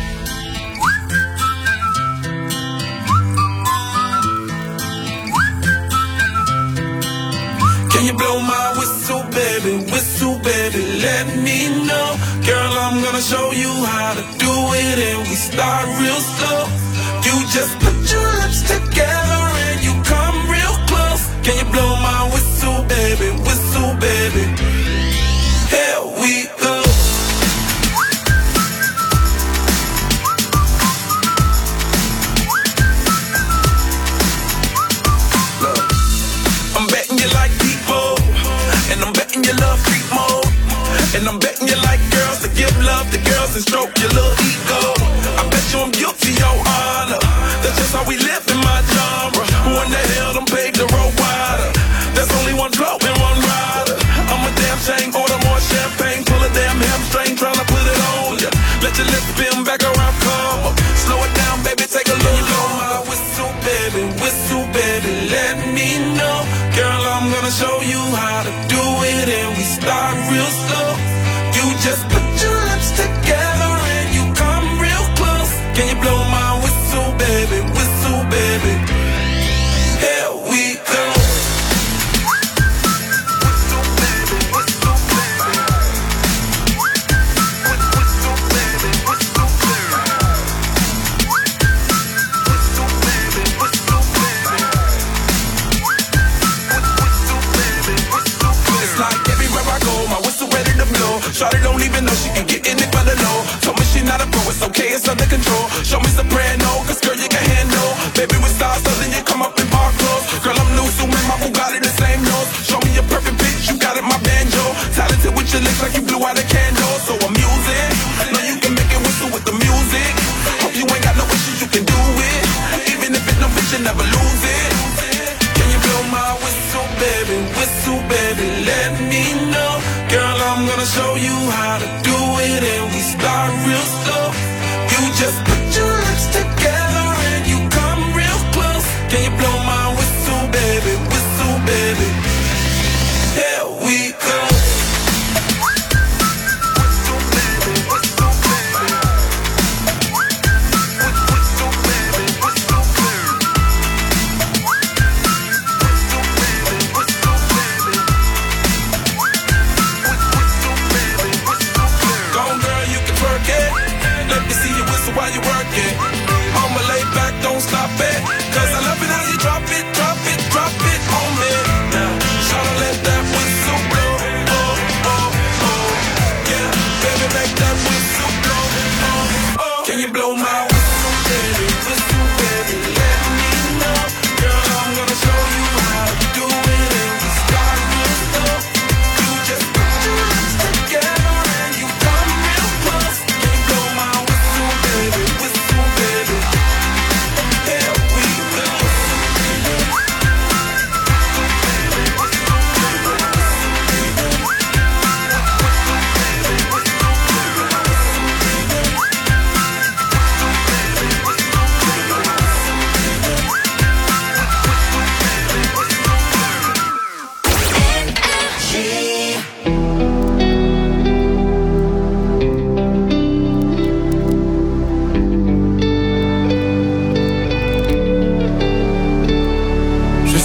Can you blow my whistle, baby, whistle, baby, let me know. Girl, I'm gonna show you how to do it and we start real slow. You just put your lips together and you come real close. Can you blow my whistle, baby, whistle, baby? Here we go. Look, I'm betting you like people, and I'm betting you love freak mode, and I'm betting you like girls to give love to girls and stroke your little ego. I bet you I'm guilty, your honor. That's just how we live in my genre. Who in the hell done paved the road wider? There's only one flow and one rider. I'm a damn shame, order more champagne, pull a damn hamstring, tryna put it on ya. Let your lips spin back around, come up. Slow it down, baby, take a look. Blow my whistle, baby, whistle, baby, let me know. Girl, I'm gonna show you how to do it and we start real slow. You just put your lips together and you come real close. Can you blow my whistle, baby, whistle, baby? Here we go. Shawty don't even know she can get in it for the low. Told me she not a pro, it's okay, it's under control. Show me soprano, cause girl you can handle. Baby with stars, so then you come up in park clothes. Girl I'm new, so man, my Bugatti the same nose. Show me a perfect pitch, you got it, my banjo. Talented with your lips like you blew out a candle. So I'm using, know you can make it whistle with the music. Hope you ain't got no issues, you can do it. Even if it's no bitch, you never lose it. Can you blow my whistle, baby, whistle, baby, let me know. Girl, I'm gonna show you how to do it and we start real slow. You just put your lips together and you come real close. Can you blow my whistle, baby, whistle, baby? Here we go. Gone girl,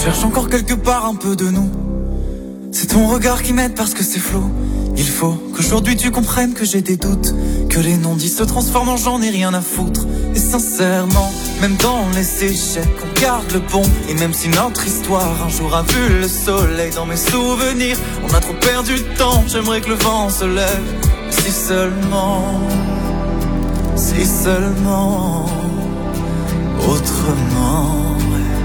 cherche encore quelque part un peu de nous. C'est ton regard qui m'aide parce que c'est flou. Il faut qu'aujourd'hui tu comprennes que j'ai des doutes, que les non-dits se transforment en j'en ai rien à foutre. Et sincèrement, même dans les échecs, on garde le bon. Et même si notre histoire un jour a vu le soleil, dans mes souvenirs, on a trop perdu de temps. J'aimerais que le vent se lève. Si seulement, si seulement, autrement,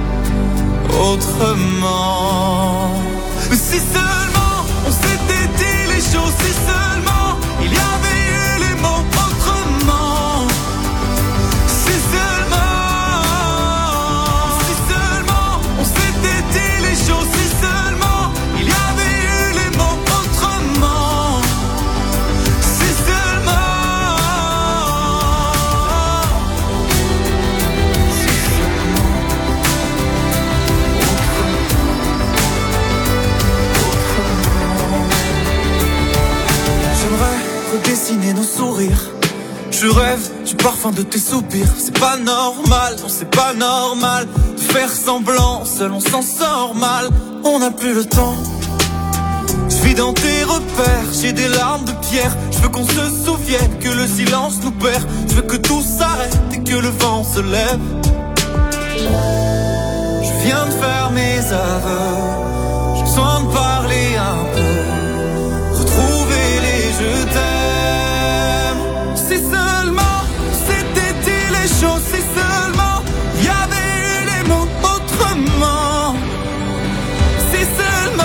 autrement. Mais si seulement on s'était dit les choses, si seulement il y avait eu les mots autrement. Si seulement, si seulement on s'était dit les choses, si seulement il y avait eu les mots autrement. Si seulement, si seulement, redessiner nos sourires. Je rêve du parfum de tes soupirs. C'est pas normal, non c'est pas normal de faire semblant, seul on s'en sort mal. On n'a plus le temps. Je vis dans tes repères, j'ai des larmes de pierre. Je veux qu'on se souvienne que le silence nous perd. Je veux que tout s'arrête et que le vent se lève. Je viens de faire mes aveux, j'ai besoin de parler un peu, retrouver les je t'aime. Si seulement c'était dit les choses, si seulement il y avait eu les mots autrement. Si seulement,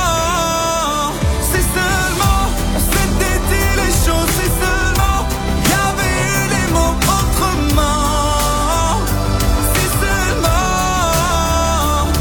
si seulement on s'était dit les choses, si seulement il y avait eu les mots autrement. Si seulement,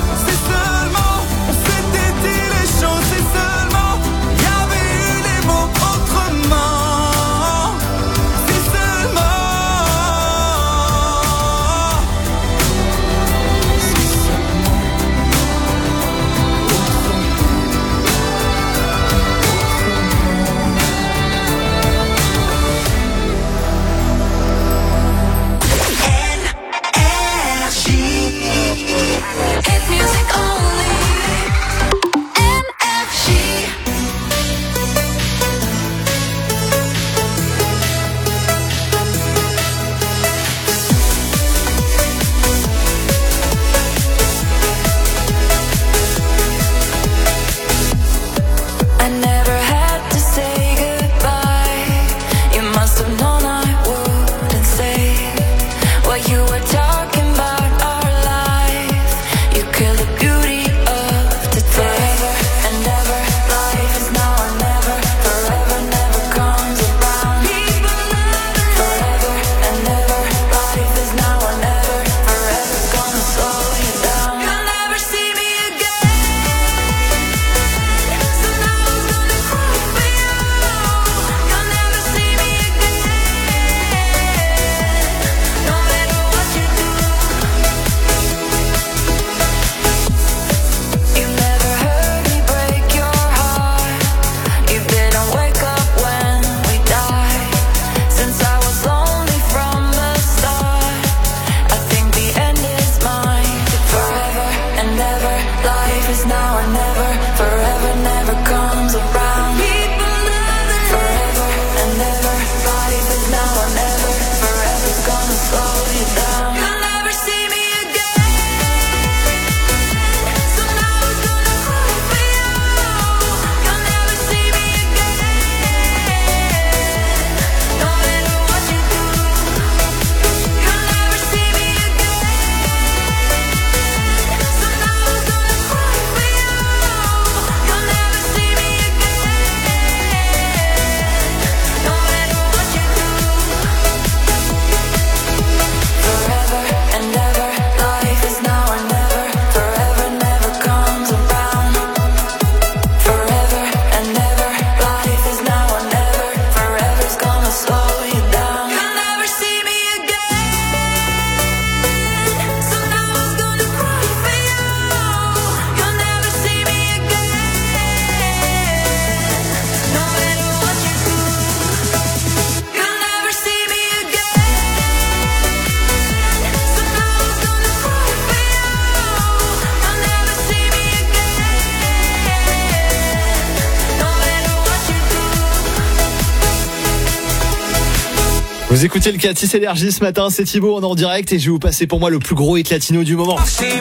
Vous écoutez le quatre six Énergie ce matin, c'est Thibaut, on est en direct et je vais vous passer pour moi le plus gros hit latino du moment.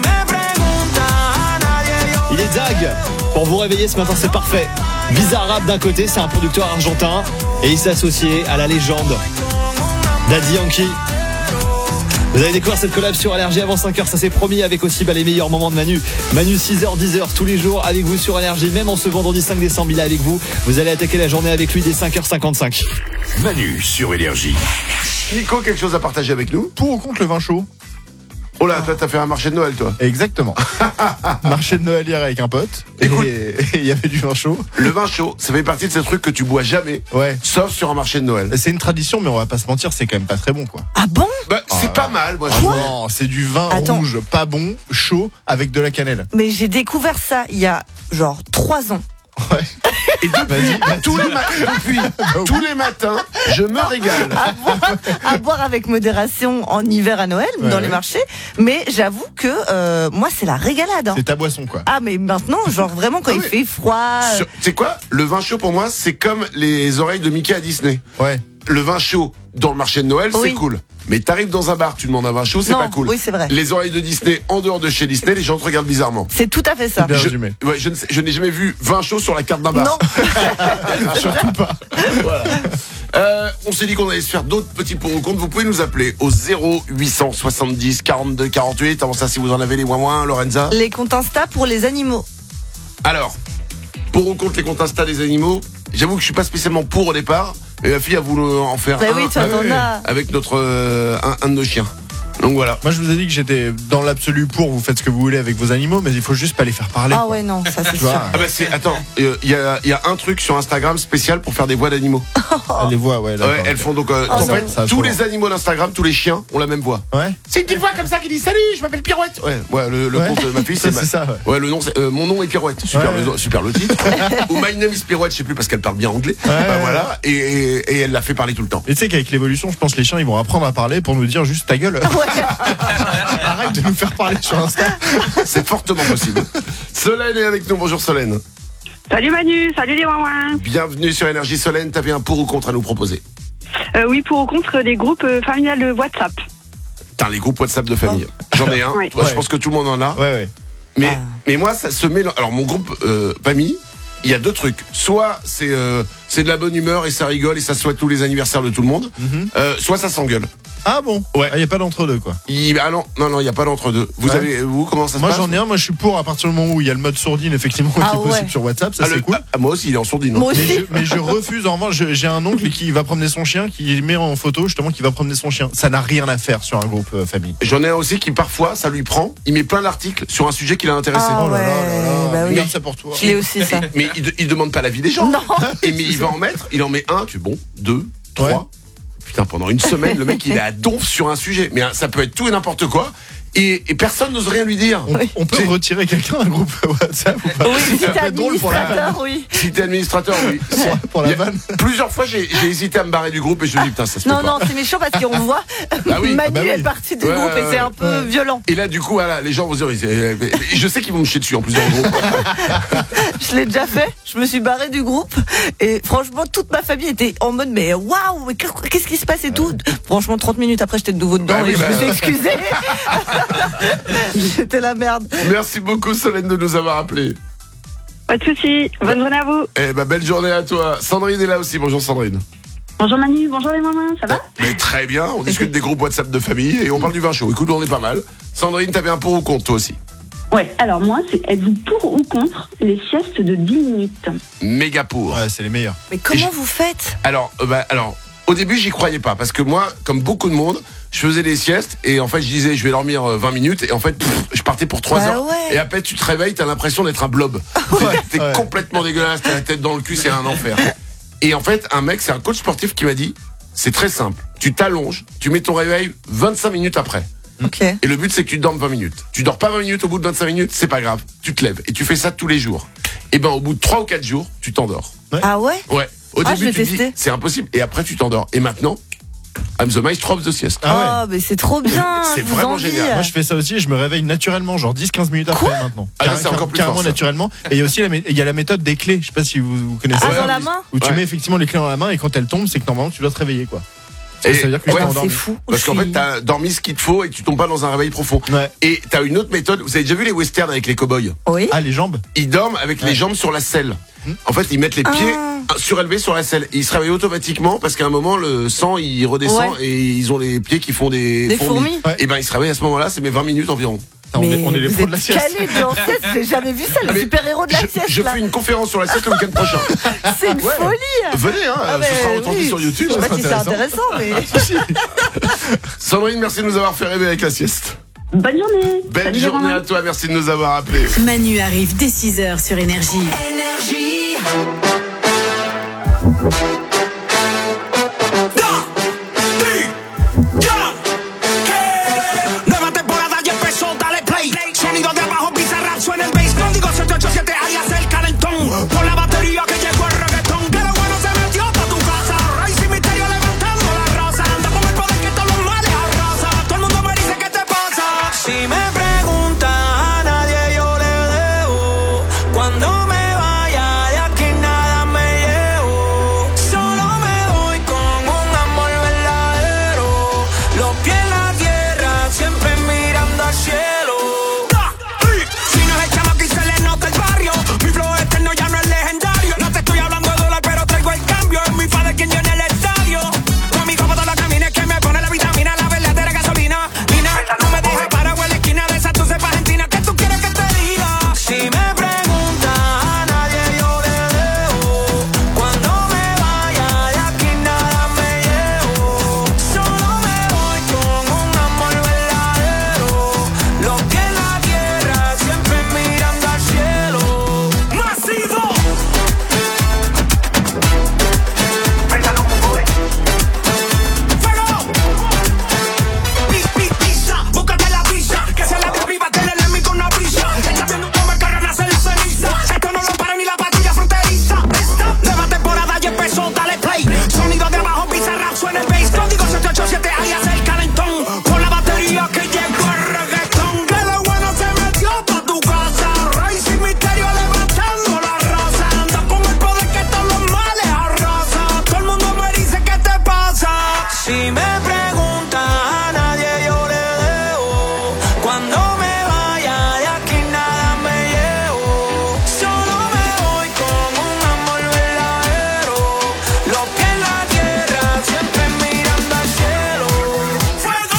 Il est Zag. Pour vous réveiller ce matin, c'est parfait. Bizarrap d'un côté, c'est un producteur argentin et il s'est associé à la légende Daddy Yankee. Vous allez découvrir cette collab sur Énergie avant cinq heures, ça c'est promis, avec aussi bah, les meilleurs moments de Manu. Manu six heures dix heures tous les jours avec vous sur Énergie, même en ce vendredi cinq décembre, il est avec vous. Vous allez attaquer la journée avec lui dès cinq heures cinquante-cinq. Manu sur Énergie. Nico, quelque chose à partager avec nous? Pour ou contre le vin chaud? Oh là, toi t'as fait un marché de Noël, toi? Exactement. Marché de Noël hier avec un pote. Écoute, et il y avait du vin chaud. Le vin chaud, ça fait partie de ces trucs que tu bois jamais. Ouais. Sauf sur un marché de Noël. C'est une tradition, mais on va pas se mentir, c'est quand même pas très bon, quoi. Ah bon? Bah, c'est Ah, pas mal, moi. ah je trouve. non, c'est du vin Attends. rouge, pas bon, chaud, avec de la cannelle. Mais j'ai découvert ça il y a genre trois ans. Et depuis, tous, les ma- depuis tous les matins, je me régale. À boire, à boire avec modération en hiver à Noël, Ouais, dans ouais. les marchés. Mais j'avoue que euh, moi, c'est la régalade. hein. C'est ta boisson, quoi. Ah, mais maintenant, genre vraiment, quand il fait froid. euh, Sur- Tu sais quoi? Le vin chaud, pour moi, c'est comme les oreilles de Mickey à Disney. Ouais. Le vin chaud dans le marché de Noël, Oui. c'est cool. Mais t'arrives dans un bar, tu demandes un vin chaud, c'est Non, pas cool. oui, c'est vrai. Les oreilles de Disney, en dehors de chez Disney, les gens te regardent bizarrement. C'est tout à fait ça. Je, ouais, je ne sais- je n'ai jamais vu vin chaud sur la carte d'un bar. Non. Surtout pas. Voilà. Euh, on s'est dit qu'on allait se faire d'autres petits pour ou contre. Vous pouvez nous appeler au zéro huit cent soixante-dix quarante-deux quarante-huit. Avant ça, si vous en avez les moins moins, Lorenza. Les comptes Insta pour les animaux. Alors, pour ou contre les comptes Insta des animaux, j'avoue que je suis pas spécialement pour au départ. Mais ma fille a voulu en faire Bah un oui, toi, t'en as. avec notre euh, un, un de nos chiens. Donc voilà. Moi, je vous ai dit que j'étais dans l'absolu pour, vous faites ce que vous voulez avec vos animaux, mais il faut juste pas les faire parler. Ah quoi. ouais, non, ça c'est Tu sûr. vois, Ah bah c'est attends, il y a il y a un truc sur Instagram spécial pour faire des voix d'animaux. les voix, ouais. d'accord, Ouais, elles ok. font donc euh, Oh, en non. fait Ça, tous je les animaux d'Instagram, tous les chiens ont la même voix. Ouais. C'est une petite voix comme ça qui dit salut, je m'appelle Pirouette. Ouais, ouais, le, le Ouais. compte de ma fille Ça, c'est ma- c'est ça, ouais. Ouais, le nom c'est euh, mon nom est Pirouette. Super Ouais. le super le titre. Ou My name is Pirouette, je sais plus parce qu'elle parle bien anglais. Ouais, Bah ouais. voilà, et, et, et elle l'a fait parler tout le temps. Et tu sais qu'avec l'évolution, je pense que les chiens, ils vont apprendre à parler pour nous dire juste ta gueule. Arrête de nous faire parler sur Insta. C'est fortement possible. Solène est avec nous. Bonjour Solène. Salut Manu, salut les ouin. Bienvenue sur Énergie. Solène, t'avais un pour ou contre à nous proposer? Euh, oui, pour ou contre des groupes euh, familiales de WhatsApp. Putain, les groupes WhatsApp de famille. J'en ai un. Ouais. Moi, Je Ouais. pense que tout le monde en a. Ouais, ouais. Mais, Ah. mais moi, ça se mélange. Alors, mon groupe euh, famille, il y a deux trucs. Soit c'est euh, c'est de la bonne humeur et ça rigole et ça souhaite tous les anniversaires de tout le monde. Mhm. Euh, soit ça s'engueule. Ah bon? Ouais. Il n'y a pas d'entre-deux, quoi. Il, ah non, non, non, il n'y a pas d'entre-deux. Vous Ouais. avez, vous, comment ça se Moi, passe? j'en ai un. Moi, je suis pour à partir du moment où il y a le mode sourdine, effectivement, Ah qui est possible ouais. sur WhatsApp. Ça, Ah, c'est le- cool. ah, moi aussi, il est en sourdine. Moi Mais aussi. je, mais je refuse. En revanche, je- j'ai un oncle qui va promener son chien, qui met en photo justement qui va promener son chien. Ça n'a rien à faire sur un groupe euh, famille. J'en ai un aussi qui, parfois, ça lui prend. Il met plein d'articles sur un sujet qui l'a intéressé. Ah Oh là là ouais, là là. bah oui. Garde ça pour toi. Je l'ai aussi ça. Mais il, de- il demande pas l'avis des gens. Non. Et mais il va en mettre, il en met un, tu bon, deux, trois. Ouais. Putain, pendant une semaine, le mec il est à donf sur un sujet. Mais hein, ça peut être tout et n'importe quoi. Et, et personne n'ose rien lui dire. On, on peut C'est- retirer quelqu'un d'un groupe WhatsApp ou pas? Oui, si Ça t'es peut être drôle pour la vanne. administrateur, oui. Si t'es administrateur, oui. Pour- pour la Il y a- vanne. Plusieurs fois, j'ai j'ai hésité à me barrer du groupe et je me dis, putain, ça se Non, fait non, pas. c'est méchant parce qu'on voit Ah oui, Manu ah bah oui. est parti du Ouais, groupe et ouais, c'est un peu ouais. violent. Et là, du coup, voilà, les gens vont se dire, euh, euh, je sais qu'ils vont me chier dessus en plus dans le groupe. Je l'ai déjà fait. Je me suis barrée du groupe et franchement, toute ma famille était en mode mais waouh, mais qu'est-ce qui se passe et tout. Franchement, trente minutes après, j'étais de nouveau dedans Bah oui, et je bah, me suis ouais. excusée. J'étais la merde. Merci beaucoup, Solène, de nous avoir appelés. Pas de soucis. Bonne journée à vous. Eh ben, belle journée à toi. Sandrine est là aussi. Bonjour, Sandrine. Bonjour Manu, bonjour les mamans, ça va? Mais très bien, on discute des groupes WhatsApp de famille et on parle du vin chaud. Écoute, on est pas mal. Sandrine, t'avais un pour ou contre, toi aussi? Ouais, alors moi, c'est êtes-vous pour ou contre les siestes de dix minutes? Méga pour. Ouais, c'est les meilleurs. Mais comment vous faites? Alors, euh, bah, alors, au début, j'y croyais pas parce que moi, comme beaucoup de monde, je faisais des siestes et en fait, je disais, je vais dormir euh, vingt minutes et en fait, pff, je partais pour trois Bah heures. ouais. Et après, tu te réveilles, t'as l'impression d'être un blob. T'es Ouais. complètement dégueulasse, t'as la tête dans le cul, c'est un enfer. Et en fait, un mec, c'est un coach sportif qui m'a dit, c'est très simple. Tu t'allonges, tu mets ton réveil vingt-cinq minutes après. Ok. Et le but, c'est que tu dormes vingt minutes. Tu dors pas vingt minutes au bout de vingt-cinq minutes, c'est pas grave. Tu te lèves et tu fais ça tous les jours. Et ben, au bout de trois ou quatre jours, tu t'endors. Ah ouais? Ouais. Au Ah, je début, vais tu te dis, tester. c'est impossible. Et après, tu t'endors. Et maintenant, I'm the maestro of the sieste. Ah, mais c'est trop bien. C'est je vous vraiment envie. génial. Moi, je fais ça aussi, je me réveille naturellement, genre dix quinze minutes après maintenant. Ah, là, Car- c'est encore plus carrément fort, ça. naturellement. Et il y a aussi la, mé- il y a la méthode des clés. Je sais pas si vous, vous connaissez Ah, ça. dans la main? Où tu Ouais. mets effectivement les clés dans la main et quand elles tombent, c'est que normalement tu dois te réveiller, quoi. Et ça veut dire que je ouais, t'ai endormi. C'est fou. Parce qu'en fait, t'as dormi ce qu'il te faut et tu tombes pas dans un réveil profond. Ouais. Et t'as une autre méthode. Vous avez déjà vu les westerns avec les cow-boys? Oui. Ah, les jambes. Ils dorment avec Ouais. les jambes sur la selle. En fait, ils mettent les pieds Ah. surélevés sur la selle. Et ils se réveillent automatiquement parce qu'à un moment, le sang, il redescend Ouais. et ils ont les pieds qui font des, Des fourmis. Ouais. Et ben, ils se réveillent à ce moment-là, c'est mes vingt minutes environ. On est, on est les vous pros de la êtes sieste. calés de en sieste, j'ai jamais vu ça, le Ah, mais super-héros de la je, sieste. je là. fais une conférence sur la sieste le week-end prochain. C'est une Ouais. folie. Venez, hein, Ah, ce mais sera retransmis oui. sur YouTube. Je sais ça pas si c'est sera intéressant, mais. Sandrine, merci de nous avoir fait rêver avec la sieste. Bonne journée. Belle Salut, journée Laurent. à toi, merci de nous avoir appelés. Manu arrive dès six heures sur Énergie. Énergie. Nueva temporada ya empezó, dale play. Sonido de abajo, pizza rap, suena el bass. Código siete ocho siete, alias el calentón. Por la batería que llegó el reggaetón. Que lo bueno se metió pa' tu casa. Rey Misterio levantando la raza. Anda con el poder que todos los males arrasa. Todo el mundo me dice qué te pasa. Si me preguntas a nadie yo le debo. Cuando me vaya de aquí nada me llevo. Solo me voy con un amor verdadero. Los pies en la tierra, siempre mirando al cielo. Si no es el chamaco y se le nota el barrio. Mi flow eterno ya no es legendario. No te estoy hablando de dólar, pero traigo el cambio. Es mi padre quien llena el estadio. Conmigo por todos los caminos que me pone la vitamina, la verdadera gasolina. Lina, no me dejes parado en la esquina de esa tu cepa argentina. ¿Qué tú quieres que te diga? Si me preguntas a nadie yo le debo. Cuando me vaya de aquí nada me llevo. Solo me voy con un amor verdadero. Los pies en la tierra, siempre mirando al cielo. ¡Masivo! ¡Fuego! Pis, pis, pisa, búscate la visa. Que se la arriba, que el enemigo no brilla. Está viendo cómo el carro nace la ceniza. Esto no lo para ni la patrulla fronteriza. Nueva temporada ya empezó, dale play. Sonido de abajo, pizza rap, suena el bass. Código siete ocho siete, alias el calentón. Con la batería que llegó el reggaetón. Que lo bueno se metió pa' tu casa. Rey sin misterio levantando la raza. Anda con el poder que todos los males arrasa. Todo el mundo me dice qué te pasa. Si me preguntas a nadie yo le debo. Cuando me vaya de aquí nada me llevo. Solo me voy con un amor verdadero. Los pies en la tierra, siempre mirando al cielo. ¡Fuego!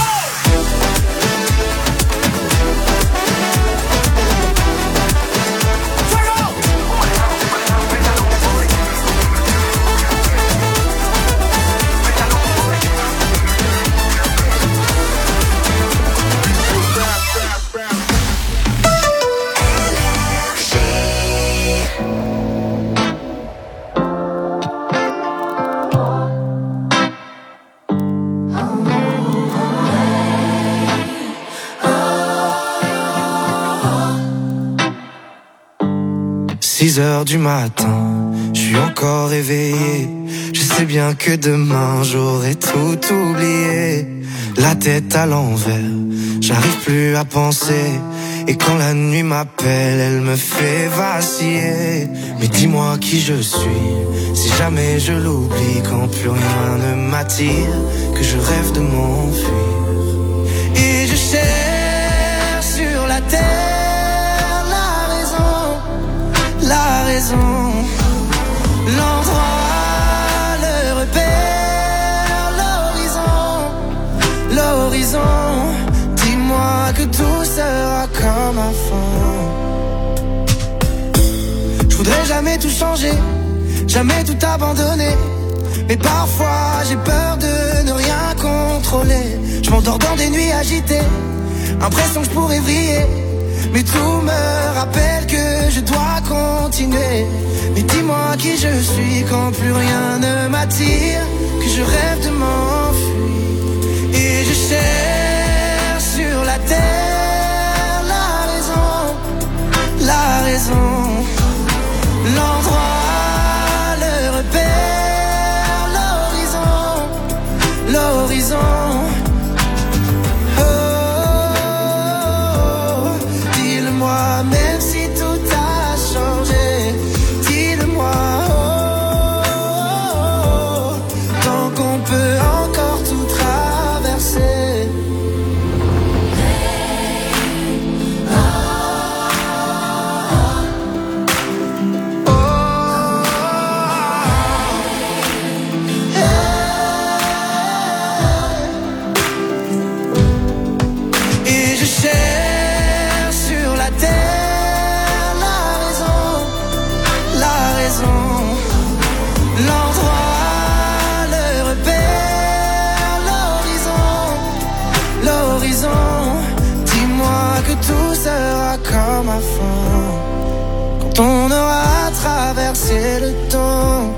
six heures du matin, je suis encore éveillé. Je sais bien que demain j'aurai tout oublié. La tête à l'envers, j'arrive plus à penser. Et quand la nuit m'appelle, elle me fait vaciller. Mais dis-moi qui je suis, si jamais je l'oublie. Quand plus rien ne m'attire, que je rêve de m'enfuir. Et je cherche sur la terre la raison, la raison, l'endroit, le repère, l'horizon, l'horizon. Dis-moi que tout sera comme avant. Je voudrais jamais tout changer, jamais tout abandonner. Mais parfois j'ai peur de ne rien contrôler. Je m'endors dans des nuits agitées, impression que je pourrais vriller. Mais tout me rappelle que je dois continuer. Mais dis-moi qui je suis quand plus rien ne m'attire, que je rêve de m'enfuir. Et je cherche sur la terre la raison, la raison, l'endroit, le repère, l'horizon, l'horizon. Même si tout a changé, dis-le-moi, oh, oh, oh, tant qu'on peut encore comme avant, quand on aura traversé le temps.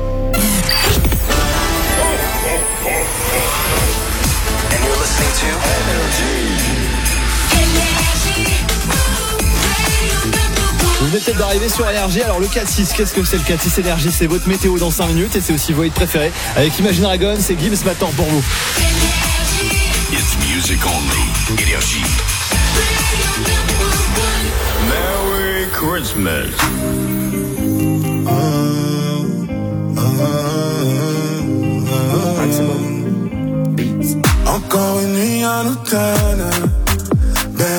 And you're listening to Vous venez peut-être d'arriver sur Énergie. Alors le quatre six, qu'est-ce que c'est le quatre six Énergie? C'est votre météo dans cinq minutes et c'est aussi vos hits préférés. Avec Imagine Dragon, c'est Gibbs maintenant pour vous. It's music only. Énergie. Merry Christmas. Encore une nuit à l'automne,